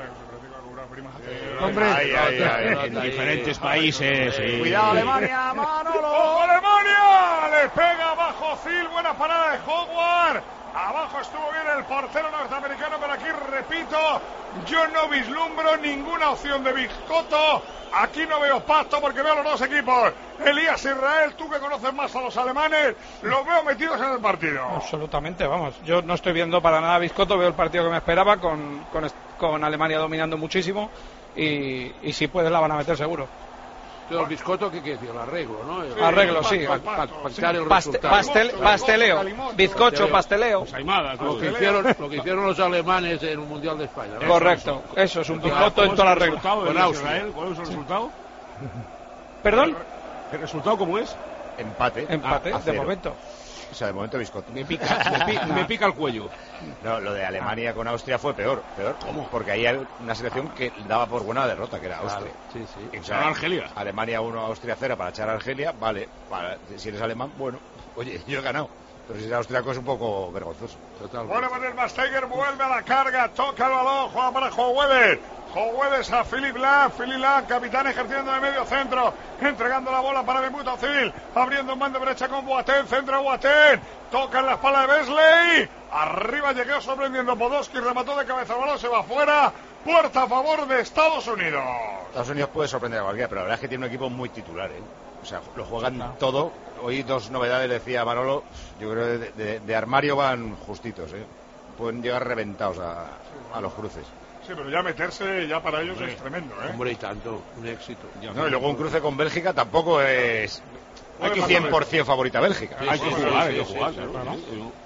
Hombre, en diferentes países. Sí. Cuidado, Alemania, Manolo. ¡Ojo, Alemania! Le pega abajo Phil, buena parada de Howard. Abajo estuvo bien el portero norteamericano, pero aquí repito, yo no vislumbro ninguna opción de Biscotto. Aquí no veo pacto porque veo a los dos equipos. Elías Israel, tú que conoces más a los alemanes, los veo metidos en el partido. Absolutamente, vamos. Yo no estoy viendo para nada a Biscotto, veo el partido que me esperaba con Alemania dominando muchísimo y si pueden la van a meter seguro. Pero el Biscotto, ¿qué quiere decir? El arreglo, ¿no? Sí, arreglo, sí. Pactar el resultado. Pasteleo. Bizcocho, pasteleo. Lo que hicieron los alemanes en un Mundial de España, ¿no? Correcto. Eso es un Biscotto en toda la regla. ¿Cuál es el resultado? ¿Perdón? ¿El resultado cómo es? Empate. De momento. O sea, de momento Biscotto. Me pica el cuello. No, lo de Alemania con Austria fue peor. ¿Cómo? Porque ahí hay una selección que daba por buena derrota, que era Austria. Sí. O sea, Argelia. Alemania 1, Austria 0 para echar a Argelia, vale. Si eres alemán, bueno, oye, yo he ganado. Pero si es austriaco es un poco vergonzoso. Totalmente. Bueno, Manuel Masteiger vuelve a la carga, toca el balón, juega para Howells. Howells a Philipp Lahm, capitán ejerciendo de medio centro, entregando la bola para Mesut Özil, abriendo en banda derecha con Boateng, centro Boateng, toca en la espalda de Beasley, arriba llegó sorprendiendo Podolski, remató de cabeza, el balón se va afuera, puerta a favor de Estados Unidos. Estados Unidos puede sorprender a cualquiera, pero la verdad es que tiene un equipo muy titular, ¿eh? O sea, lo juegan todo. Hoy 2 novedades, decía Manolo, yo creo que de armario van justitos, ¿eh? Pueden llegar reventados a los cruces. Sí, pero ya meterse ya para ellos es tremendo, ¿eh? Hombre, y tanto, un éxito. No, y luego un cruce con Bélgica tampoco es 100% favorita Bélgica. Hay que jugar, claro.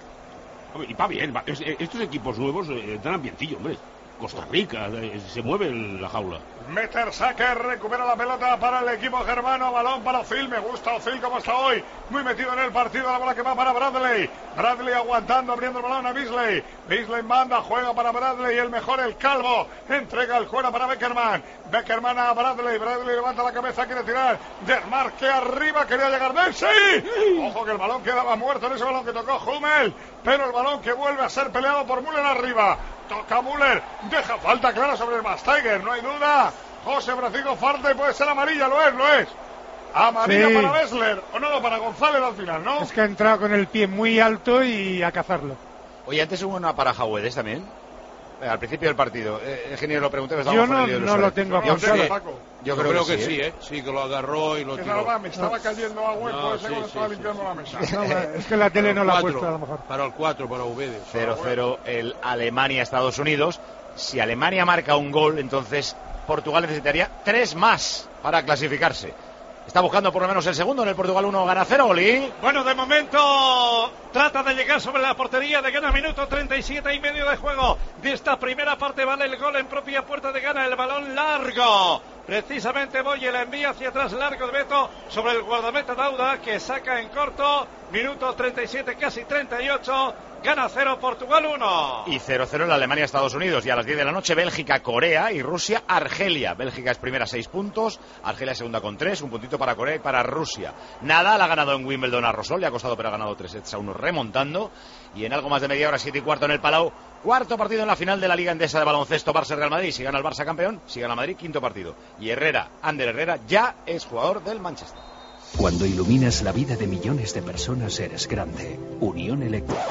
Y va bien, estos equipos nuevos dan ambientillo, hombre. Costa Rica, se mueve en la jaula. Mertesacker recupera la pelota para el equipo germano, balón para Özil, me gusta Özil como está hoy, muy metido en el partido, la bola que va para Bradley aguantando, abriendo el balón a Beasley manda, juega para Bradley, el mejor, el calvo, entrega el juego para Beckerman a Bradley levanta la cabeza, quiere tirar, desmarque arriba, quería llegar Dempsey, ojo que el balón quedaba muerto en ese balón que tocó Hummel, pero el balón que vuelve a ser peleado por Müller arriba, toca Müller, deja falta clara sobre el Masteiger, no hay duda. José Francisco Farte, puede ser amarilla, lo es. Amarilla para Bessler, o no, para González al final, ¿no? Es que ha entrado con el pie muy alto y a cazarlo. Oye, antes hubo una para Howells también. Al principio del partido. Ingeniero, lo pregunté. Yo no lo tengo apuntado. Yo creo que sí, ¿eh? Sí, que lo agarró y lo tiró. Me estaba cayendo agua cuando estaba limpiando la mesa. Es que la tele no la ha puesto a lo mejor. Para el 4, para Ubedes. 0-0 el Alemania-Estados Unidos. Si Alemania marca un gol, entonces Portugal necesitaría 3 más para clasificarse. Está buscando por lo menos el segundo. En el Portugal 1 gana 0, Oli. Bueno, de momento trata de llegar sobre la portería de Ghana, minuto 37 y medio de juego de esta primera parte. Vale el gol en propia puerta de Ghana, el balón largo. Precisamente Boye la envía hacia atrás, largo de Beto sobre el guardameta Dauda, que saca en corto. Minuto 37, casi 38. Gana 0, Portugal 1. Y 0-0 en Alemania-Estados Unidos. Y a las 10 de la noche, Bélgica-Corea y Rusia-Argelia. Bélgica es primera 6 puntos, Argelia segunda con 3, un puntito para Corea y para Rusia. Nadal ha ganado en Wimbledon a Rosol, le ha costado, pero ha ganado 3-1 remontando. Y en algo más de media hora, 7:15 en el Palau, cuarto partido en la final de la Liga Endesa de baloncesto, Barça-Real Madrid. Si gana el Barça campeón, si gana Madrid, quinto partido. Y Ander Herrera, ya es jugador del Manchester. Cuando iluminas la vida de millones de personas, eres grande. Unión Eléctrica.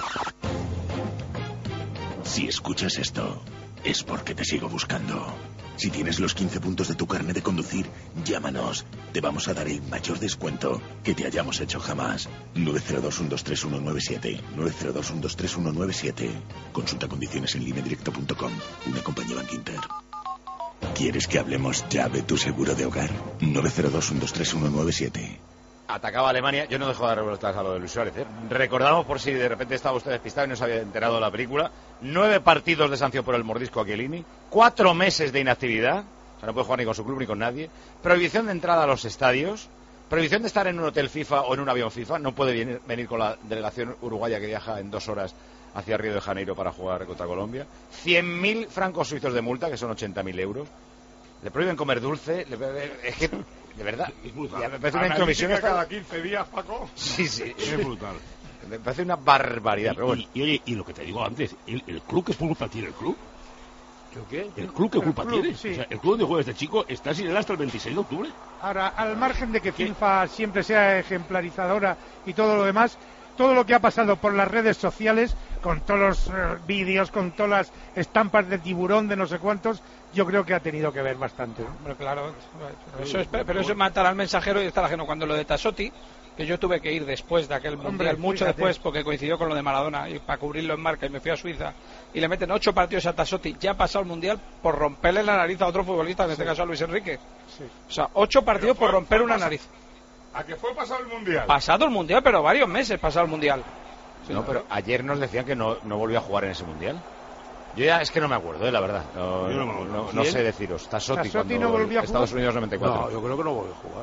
Si escuchas esto, es porque te sigo buscando. Si tienes los 15 puntos de tu carnet de conducir, llámanos. Te vamos a dar el mayor descuento que te hayamos hecho jamás. 902-123-197. 902-123-197. Consulta condiciones en lineadirecto.com. Una compañía Bank Inter. ¿Quieres que hablemos ya de tu seguro de hogar? 902-123-197. atacaba Alemania. Yo no dejo de dar vueltas a lo de Luis Suárez, ¿eh? Recordamos, por si de repente estaba usted despistado y no se había enterado de la película, 9 partidos de sanción por el mordisco a Chiellini, 4 meses de inactividad, o sea, no puede jugar ni con su club ni con nadie, prohibición de entrada a los estadios, prohibición de estar en un hotel FIFA o en un avión FIFA, no puede venir con la delegación uruguaya que viaja en 2 horas hacia Río de Janeiro para jugar contra Colombia, 100.000 francos suizos de multa, que son 80.000 euros, le prohíben comer dulce, es que, de verdad, me parece una intromisión cada 15 días, Paco. Sí, es brutal. Me parece una barbaridad, pero bueno. Y oye, y lo que te digo antes, ¿el club qué culpa tiene el club? ¿Qué? ¿El club qué culpa tiene? Sí. O sea, el club donde juega este chico está sin él hasta el 26 de octubre. Ahora, al margen de que FIFA siempre sea ejemplarizadora y todo lo demás, todo lo que ha pasado por las redes sociales, con todos los vídeos, con todas las estampas de tiburón, de no sé cuántos, yo creo que ha tenido que ver bastante. Pero claro, pero eso es matar al mensajero y estar ajeno. Cuando lo de Tassotti, que yo tuve que ir después de aquel mundial, mucho después, porque coincidió con lo de Maradona, y para cubrirlo en marca, y me fui a Suiza, y le meten 8 partidos a Tassotti, ya ha pasado el mundial, por romperle la nariz a otro futbolista, en este caso a Luis Enrique. Sí. O sea, 8 partidos por romper una nariz. ¿A qué fue pasado el mundial? Pasado el mundial, pero varios meses pasado el mundial. Sí, no, pero ayer nos decían que no volvió a jugar en ese mundial. Yo ya es que no me acuerdo, la verdad. No sé deciros. Tassotti cuando no volvió a Estados jugar. Unidos 94. No, yo creo que no volvió a jugar.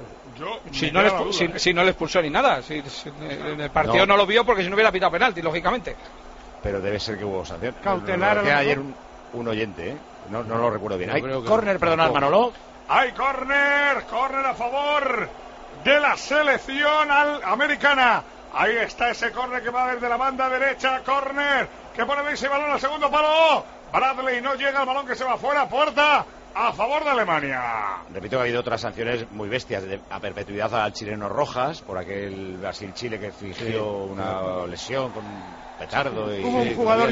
Si no le expulsó ni nada. En el partido no lo vio porque si no hubiera pitado penalti, lógicamente. Pero debe ser que hubo sanción. Cautelar. Que ayer un oyente, ¿eh? No lo recuerdo bien. Hay creo que córner, perdonad, Manolo. Hay córner a favor de la selección americana. Ahí está ese córner que va desde la banda derecha, córner que pone ese balón al segundo palo. Bradley no llega al balón que se va fuera, puerta a favor de Alemania. Repito que ha habido otras sanciones muy bestias a perpetuidad al chileno Rojas por aquel Brasil-Chile que fingió una lesión con petardo. Y hubo un jugador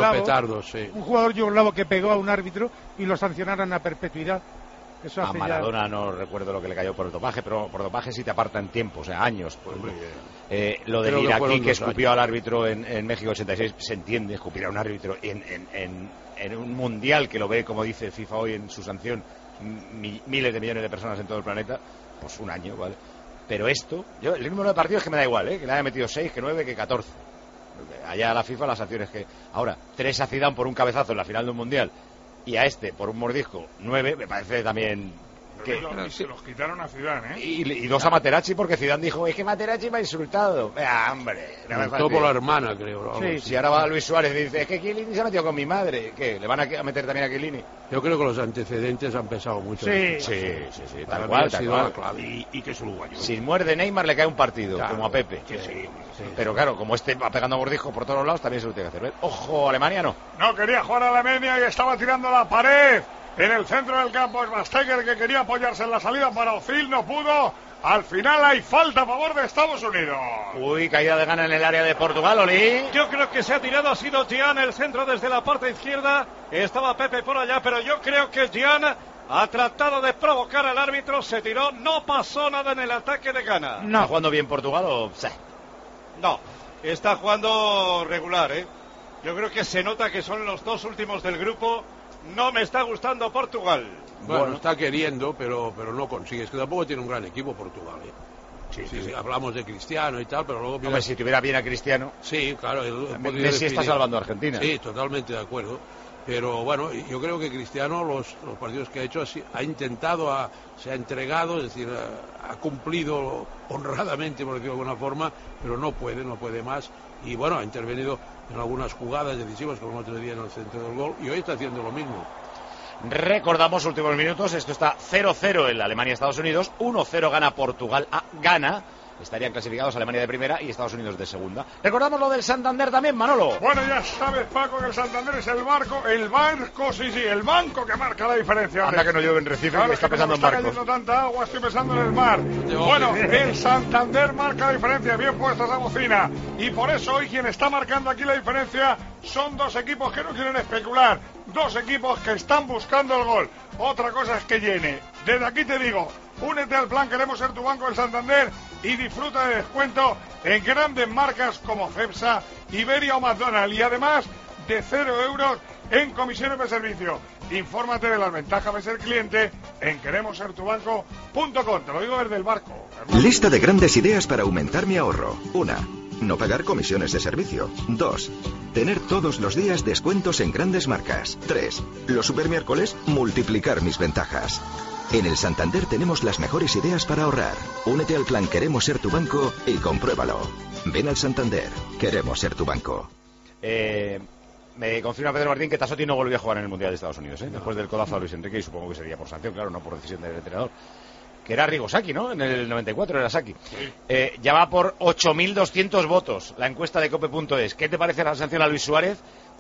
yugoslavo que pegó a un árbitro y lo sancionaron a perpetuidad. Eso a Maradona no recuerdo lo que le cayó por el dopaje, pero por dopaje sí te apartan tiempo, o sea, años. Pues, lo del iraquí que escupió al árbitro en México 86, se entiende, escupir a un árbitro en un mundial que lo ve, como dice FIFA hoy en su sanción, miles de millones de personas en todo el planeta, pues un año, ¿vale? Pero esto, el número de partidos que me da igual, que le haya metido 6, que 9, que 14. Allá a la FIFA las sanciones que... Ahora, 3 a Zidane por un cabezazo en la final de un mundial y a este por un mordisco 9, me parece también que... Se los quitaron a Zidane, ¿eh? Y 2 a Materazzi porque Zidane dijo, es que Materazzi me ha insultado. Hombre, todo por la hermana, creo. Sí, si ahora va Luis Suárez y dice, es que Chiellini se ha metido con mi madre. ¿Qué? ¿Le van a meter también a Chiellini? Yo creo que los antecedentes han pesado mucho. Sí, tal cual. Y que es uruguayo. Si muerde Neymar le cae un partido, claro, como a Pepe. Sí. Pero claro, como este va pegando mordiscos por todos los lados, también se lo tiene que hacer. Ojo, Alemania no. No quería jugar a Alemania y estaba tirando la pared. En el centro del campo es Basteger, que quería apoyarse en la salida para Ozil, no pudo. Al final hay falta a favor de Estados Unidos. Uy, caída de gana en el área de Portugal, Oli. Yo creo que se ha tirado, ha sido Gian el centro desde la parte izquierda. Estaba Pepe por allá, pero yo creo que Gian ha tratado de provocar al árbitro, se tiró, no pasó nada en el ataque de Ghana. No. ¿Está jugando bien Portugal o...? No, está jugando regular, ¿eh? Yo creo que se nota que son los 2 últimos del grupo. No me está gustando Portugal. Bueno, está queriendo, pero no consigue. Es que tampoco tiene un gran equipo Portugal, ¿eh? Sí. Hablamos de Cristiano y tal, pero luego... Hombre, si tuviera bien a Cristiano... Sí, claro. Messi está salvando a Argentina. Sí, totalmente de acuerdo. Pero bueno, yo creo que Cristiano, los partidos que ha hecho, ha intentado, se ha entregado, es decir, ha cumplido honradamente, por decirlo de alguna forma, pero no puede más. Y bueno, ha intervenido en algunas jugadas decisivas, como el otro día en el centro del gol, y hoy está haciendo lo mismo. Recordamos últimos minutos, esto está 0-0 en Alemania-Estados Unidos, 1-0 gana Portugal a Ghana. Estarían clasificados Alemania de primera y Estados Unidos de segunda. Recordamos lo del Santander también, Manolo. Bueno, ya sabes, Paco, que el Santander es el banco, el banco que marca la diferencia. Anda que no llueve en Recife, claro, que está pensando en barcos. Está cayendo tanta agua, estoy pensando en el mar. Bueno, el Santander marca la diferencia, bien puesta esa bocina. Y por eso hoy quien está marcando aquí la diferencia son 2 equipos que no quieren especular. 2 equipos que están buscando el gol. Otra cosa es que llene. Desde aquí te digo, únete al plan Queremos Ser Tu Banco del Santander y disfruta de descuento en grandes marcas como Cepsa, Iberia o McDonald's, y además de 0 euros en comisiones de servicio. Infórmate de las ventajas de ser cliente en queremosertubanco.com. Te lo digo desde el barco. Lista de grandes ideas para aumentar mi ahorro. 1. No pagar comisiones de servicio. 2. Tener todos los días descuentos en grandes marcas. 3. Los supermiércoles, multiplicar mis ventajas. En el Santander tenemos las mejores ideas para ahorrar. Únete al plan Queremos Ser Tu Banco y compruébalo. Ven al Santander. Queremos ser tu banco. Me confirma Pedro Martín que Tassotti no volvió a jugar en el Mundial de Estados Unidos, después del codazo a Luis Enrique, y supongo que sería por sanción, claro, no por decisión del entrenador. Que era Rigosaki, ¿no? En el 94 era Saki. Ya va por 8.200 votos la encuesta de cope.es. ¿Qué te parece la sanción a Luis Suárez?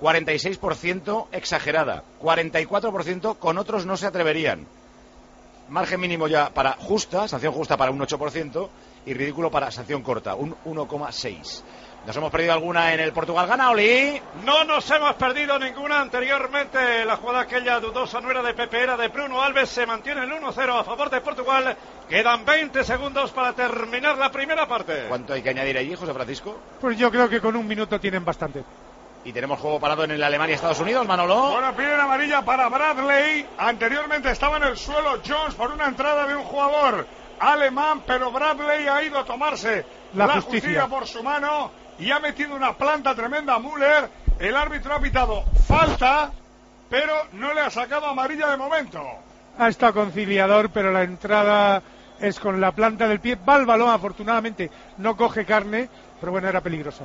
46% exagerada, 44% con otros no se atreverían. Margen mínimo ya para justa, sanción justa para un 8%, y ridículo para sanción corta, un 1,6%. ¿Nos hemos perdido alguna en el Portugal-Ghana, Oli? No nos hemos perdido ninguna. Anteriormente la jugada aquella dudosa no era de Pepe, era de Bruno Alves. Se mantiene el 1-0 a favor de Portugal. Quedan 20 segundos para terminar la primera parte. ¿Cuánto hay que añadir allí, José Francisco? Pues yo creo que con un minuto tienen bastante. Y tenemos juego parado en el Alemania-Estados Unidos, Manolo. Bueno, piden amarilla para Bradley. Anteriormente estaba en el suelo Jones por una entrada de un jugador alemán, pero Bradley ha ido a tomarse la justicia por su mano y ha metido una planta tremenda a Müller. El árbitro ha pitado falta, pero no le ha sacado amarilla de momento. Ha estado conciliador, pero la entrada es con la planta del pie. Va el balón, afortunadamente no coge carne, pero bueno, era peligrosa.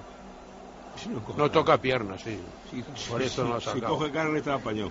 No toca piernas, sí. Por eso no ha sacado. Si coge carne está apañado.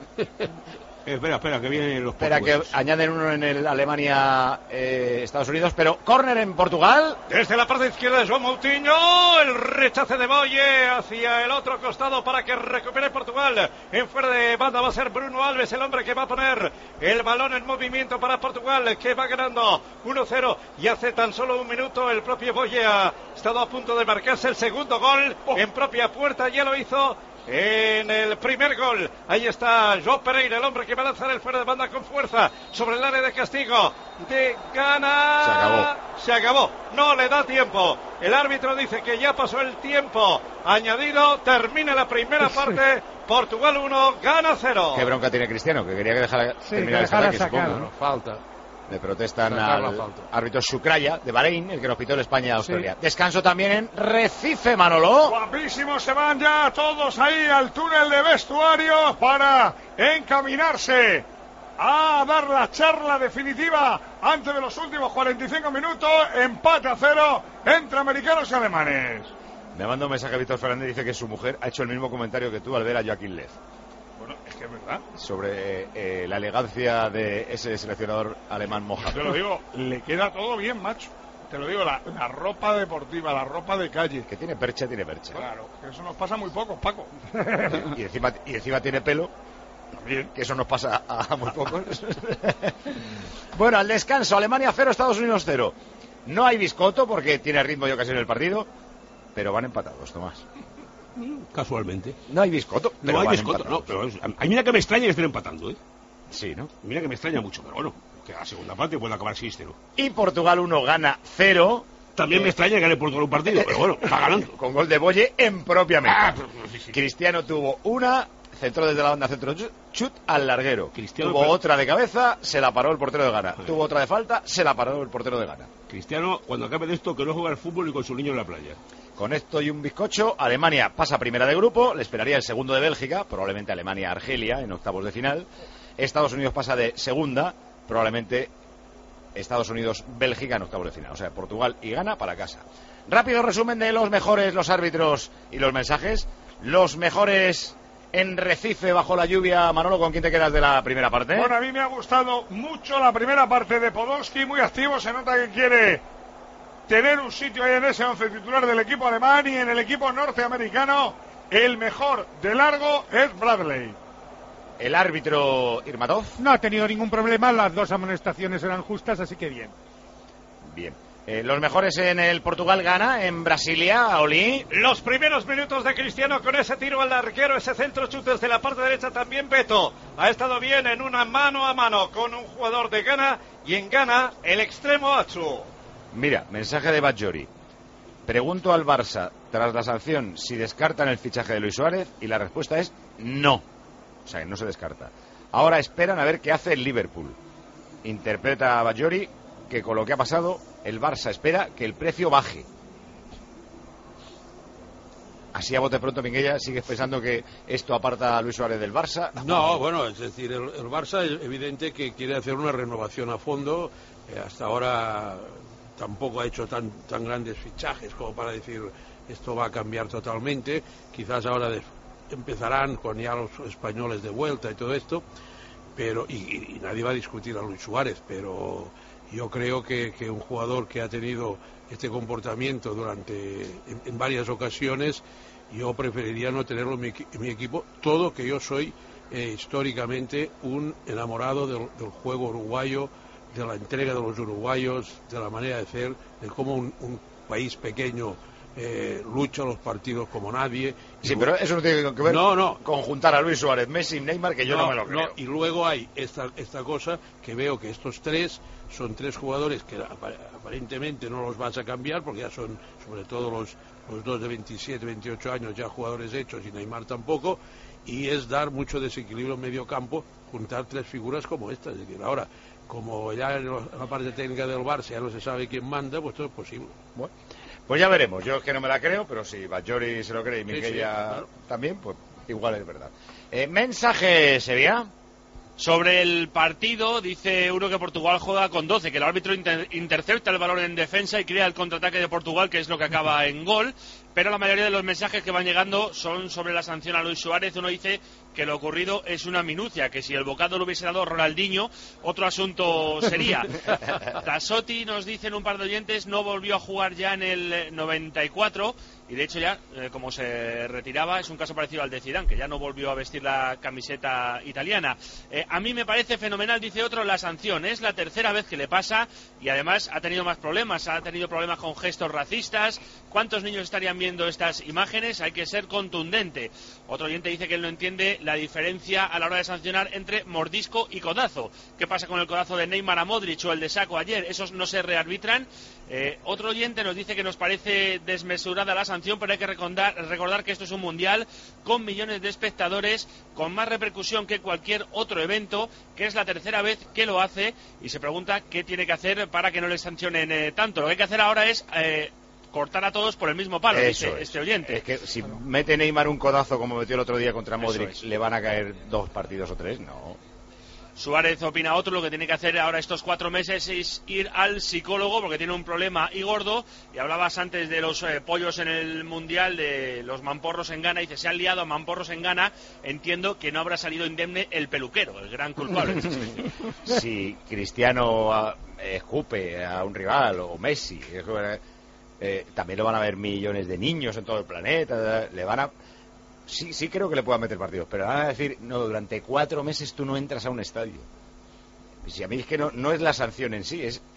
Espera, que vienen los Espera, que añaden uno en el Alemania-Estados Unidos, pero córner en Portugal. Desde la parte izquierda de João Moutinho, el rechace de Boye hacia el otro costado para que recupere Portugal. En fuera de banda va a ser Bruno Alves, el hombre que va a poner el balón en movimiento para Portugal, que va ganando 1-0, y hace tan solo un minuto el propio Boye ha estado a punto de marcarse el segundo gol en propia puerta, ya lo hizo en el primer gol. Ahí está João Pereira, el hombre que va a lanzar el fuera de banda con fuerza sobre el área de castigo de Ghana. Se acabó. No le da tiempo. El árbitro dice que ya pasó el tiempo añadido. Termina la primera parte. Portugal 1, Ghana 0. Qué bronca tiene Cristiano, que quería que dejara terminar ese ataque, supongo, ¿no? Falta. Le protestan al árbitro Sukraya de Bahrein, el que nos pitó el España-Australia. Sí. Descanso también en Recife, Manolo. Guapísimo, se van ya todos ahí al túnel de vestuario para encaminarse a dar la charla definitiva antes de los últimos 45 minutos. Empate a 0 entre americanos y alemanes. Me manda un mensaje a Víctor Fernández, dice que su mujer ha hecho el mismo comentario que tú al ver a Joaquín Lev. Bueno, es que es verdad. Sobre la elegancia de ese seleccionador alemán mojado. Te lo digo, le queda todo bien, macho. Te lo digo, la ropa deportiva, la ropa de calle. Que tiene percha, tiene percha. Claro, eso nos pasa muy poco, Paco. Y encima tiene pelo. También. Que eso nos pasa a muy pocos. Bueno, al descanso, Alemania 0, Estados Unidos 0. No hay biscoto porque tiene ritmo y ocasión el partido, pero van empatados, Tomás. Casualmente. No hay biscoto. No hay biscoto, no, pero a mí mira que me extraña que estén empatando, ¿eh? Sí, ¿no? Mira que me extraña mucho, pero bueno, que la segunda parte puede acabar 6-0. Y Portugal 1, Ghana 0. También me extraña que gane Portugal un partido, pero bueno, está ganando. Con gol de Boye en propia meta. Sí. Cristiano tuvo una, centró desde la banda, centro chut al larguero. Cristiano tuvo otra de cabeza, se la paró el portero de Ghana. Tuvo otra de falta, se la paró el portero de Ghana. Cristiano, cuando acabe de esto, que no juega al fútbol ni con su niño en la playa. Con esto y un bizcocho, Alemania pasa primera de grupo, le esperaría el segundo de Bélgica, probablemente Alemania-Argelia en octavos de final. Estados Unidos pasa de segunda, probablemente Estados Unidos-Bélgica en octavos de final. O sea, Portugal y Ghana para casa. Rápido resumen de los mejores, los árbitros y los mensajes. Los mejores en Recife bajo la lluvia. Manolo, ¿con quién te quedas de la primera parte? Bueno, a mí me ha gustado mucho la primera parte de Podolski, muy activo, se nota que quiere tener un sitio ahí en ese once titular del equipo alemán. Y en el equipo norteamericano el mejor de largo es Bradley. El árbitro Irmatov no ha tenido ningún problema, las dos amonestaciones eran justas, así que bien. Bien. Los mejores en el Portugal-Ghana, en Brasilia, Oli. Los primeros minutos de Cristiano con ese tiro al arquero, ese centro chut desde la parte derecha también Beto. Ha estado bien en una mano a mano con un jugador de Ghana, y en Ghana el extremo Atsu. Mira, mensaje de Bajori. Pregunto al Barça, tras la sanción, si descartan el fichaje de Luis Suárez, y la respuesta es no. O sea, no se descarta. Ahora esperan a ver qué hace el Liverpool. interpreta a Bajori que con lo que ha pasado el Barça espera que el precio baje. Así a bote pronto, Minguella, ¿sigues pensando que esto aparta a Luis Suárez del Barça? No, bueno, es decir, el Barça es evidente que quiere hacer una renovación a fondo. Hasta ahora tampoco ha hecho tan grandes fichajes como para decir esto va a cambiar totalmente. Quizás ahora empezarán con ya los españoles de vuelta y todo esto, pero y nadie va a discutir a Luis Suárez, pero yo creo que un jugador que ha tenido este comportamiento en varias ocasiones, yo preferiría no tenerlo en mi equipo, todo que yo soy históricamente un enamorado del juego uruguayo, de la entrega de los uruguayos, de la manera de ser, de cómo un país pequeño lucha los partidos como nadie. Sí, pero eso no tiene que ver con juntar a Luis Suárez, Messi y Neymar, que yo no me lo creo. Y luego hay esta cosa que veo que estos tres son tres jugadores que aparentemente no los vas a cambiar, porque ya son, sobre todo los dos de 27, 28 años, ya jugadores hechos, y Neymar tampoco, y es dar mucho desequilibrio en medio campo, juntar tres figuras como esta. Es decir, ahora, como ya en la parte técnica del Barça ya no se sabe quién manda, pues todo es posible. Bueno, pues ya veremos. Yo es que no me la creo, pero si Bajori se lo cree y Minguella claro. También, pues igual es verdad. Mensaje, Sevilla. Sobre el partido, dice uno que Portugal juega con 12, que el árbitro intercepta el balón en defensa y crea el contraataque de Portugal, que es lo que acaba en gol. Pero la mayoría de los mensajes que van llegando son sobre la sanción a Luis Suárez. Uno dice que lo ocurrido es una minucia, que si el bocado lo hubiese dado Ronaldinho, otro asunto sería. Tassotti, nos dicen un par de oyentes, no volvió a jugar ya en el 94, y de hecho ya, como se retiraba, es un caso parecido al de Zidane, que ya no volvió a vestir la camiseta italiana. A mí me parece fenomenal, dice otro, la sanción. Es la tercera vez que le pasa, y además ha tenido más problemas. Ha tenido problemas con gestos racistas. ¿Cuántos niños estarían viendo estas imágenes? Hay que ser contundente. Otro oyente dice que él no entiende la diferencia a la hora de sancionar entre mordisco y codazo. ¿Qué pasa con el codazo de Neymar a Modric o el de Sacco ayer? ¿Esos no se rearbitran? Otro oyente nos dice que nos parece desmesurada la sanción, pero hay que recordar que esto es un mundial con millones de espectadores, con más repercusión que cualquier otro evento, que es la tercera vez que lo hace, y se pregunta qué tiene que hacer para que no le sancionen tanto. Lo que hay que hacer ahora es cortar a todos por el mismo palo, dice este oyente. Es que si mete Neymar un codazo como metió el otro día contra Modric, ¿le van a caer 2 partidos o 3? No. Suárez opina otro, lo que tiene que hacer ahora estos 4 meses es ir al psicólogo porque tiene un problema y gordo. Y hablabas antes de los pollos en el Mundial, de los mamporros en Ghana, y dice, se han liado a mamporros en Ghana, entiendo que no habrá salido indemne el peluquero, el gran culpable. Si Cristiano escupe a un rival, o Messi, también lo van a ver millones de niños en todo el planeta, le van a... Sí creo que le puedan meter partidos, pero van a decir, no, durante 4 meses tú no entras a un estadio. Si a mí es que no es la sanción en sí, es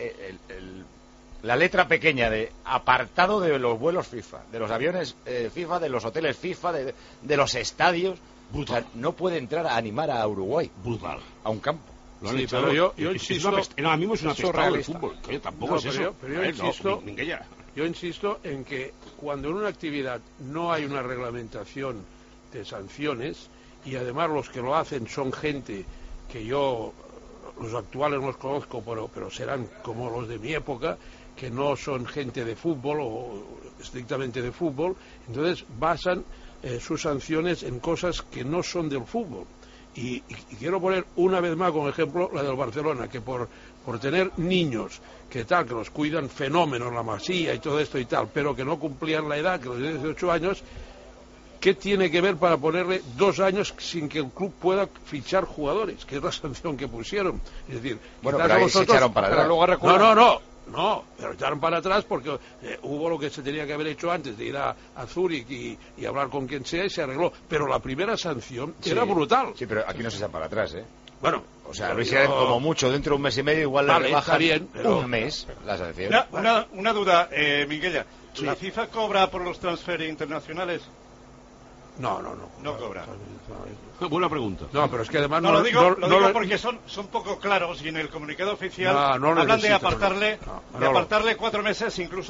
la letra pequeña de apartado de los vuelos FIFA, de los aviones FIFA, de los hoteles FIFA, de los estadios. Brutal. O sea, no puede entrar a animar a Uruguay. Brutal. A un campo. Sí, pero yo insisto... Ahora mismo es una apestado del fútbol, que tampoco es eso. Pero yo insisto en que cuando en una actividad no hay una reglamentación de sanciones, y además los que lo hacen son gente que yo, los actuales no los conozco, pero serán como los de mi época, que no son gente de fútbol o estrictamente de fútbol, entonces basan sus sanciones en cosas que no son del fútbol. Y quiero poner una vez más como ejemplo la del Barcelona, que por tener niños que los cuidan fenómenos, la Masía y todo esto y tal, pero que no cumplían la edad, que los de 18 años, ¿qué tiene que ver para ponerle 2 años sin que el club pueda fichar jugadores? Que es la sanción que pusieron. Es decir, bueno, pero ahí se echaron para atrás. No, pero echaron para atrás porque hubo lo que se tenía que haber hecho antes de ir a Zúrich y hablar con quien sea, y se arregló. Pero la primera sanción era brutal. Sí, pero aquí no se echan para atrás, ¿eh? Bueno, o sea, Luis Suárez, como mucho, dentro de un mes y medio, igual le rebajan un mes la sanción. Una duda, Minguella. Sí. ¿La FIFA cobra por los transferes internacionales? No cobra. Buena pregunta. No, pero es que además lo digo porque son poco claros, y en el comunicado oficial hablan de apartarle 4 meses, incluso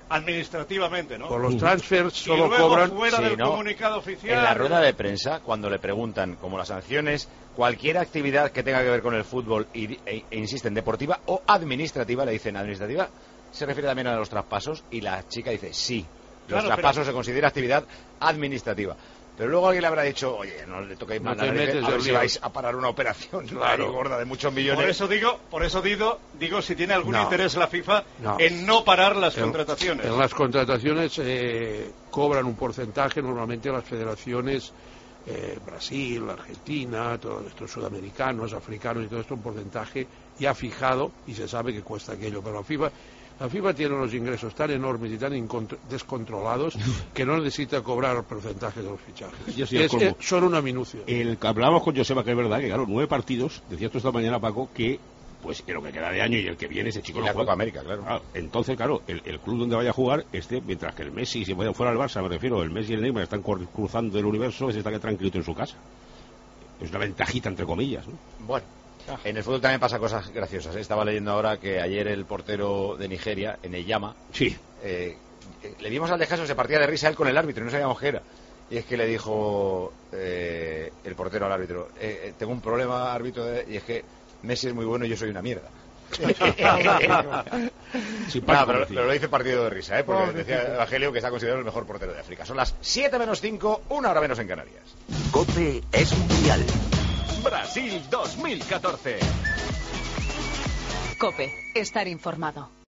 administrativamente, ¿no? Por los transfers Y solo luego, cobran... fuera Sí, del ¿no? comunicado oficial... En la rueda de prensa, cuando le preguntan, como las sanciones, cualquier actividad que tenga que ver con el fútbol e insisten deportiva o administrativa, le dicen administrativa, se refiere también a los traspasos y la chica dice sí, los Claro, traspasos pero- se considera actividad administrativa. Pero luego alguien le habrá dicho, oye, no le toquéis más No te la nariz, metes a ver de si líos. vais a parar una operación Claro. ahí gorda de muchos millones. Por eso digo si tiene algún No. interés la FIFA No. en no parar las En- contrataciones. En las contrataciones cobran un porcentaje normalmente las federaciones, Brasil, Argentina, todos estos sudamericanos, africanos y todo esto, un porcentaje ya fijado y se sabe que cuesta aquello. Pero la FIFA tiene unos ingresos tan enormes y tan descontrolados que no necesita cobrar porcentaje de los fichajes. Yo sí, el colmo. Son una minucia. Hablábamos con Joseba, que es verdad que, claro, 9 partidos, decías tú esta mañana, Paco, que pues que lo que queda de año y el que viene ese chico Y no la juega. Copa América, claro. Entonces, claro, el club donde vaya a jugar, mientras que el Messi, si vaya fuera al Barça, me refiero, el Messi y el Neymar están cruzando el universo, ese está que tranquilito en su casa. Es una ventajita, entre comillas, ¿no? Bueno, en el fútbol también pasa cosas graciosas, ¿eh? Estaba leyendo ahora que ayer el portero de Nigeria, en Eyama, sí. Le vimos al descanso, se partía de risa él con el árbitro, no sabíamos qué era. Y es que le dijo el portero al árbitro, tengo un problema, árbitro, y es que Messi es muy bueno y yo soy una mierda. Pero lo dice partido de risa, porque decía Evangelio que está considerado el mejor portero de África. Son las 7 menos 5, una hora menos en Canarias. COPE es mundial. Brasil 2014. COPE, estar informado.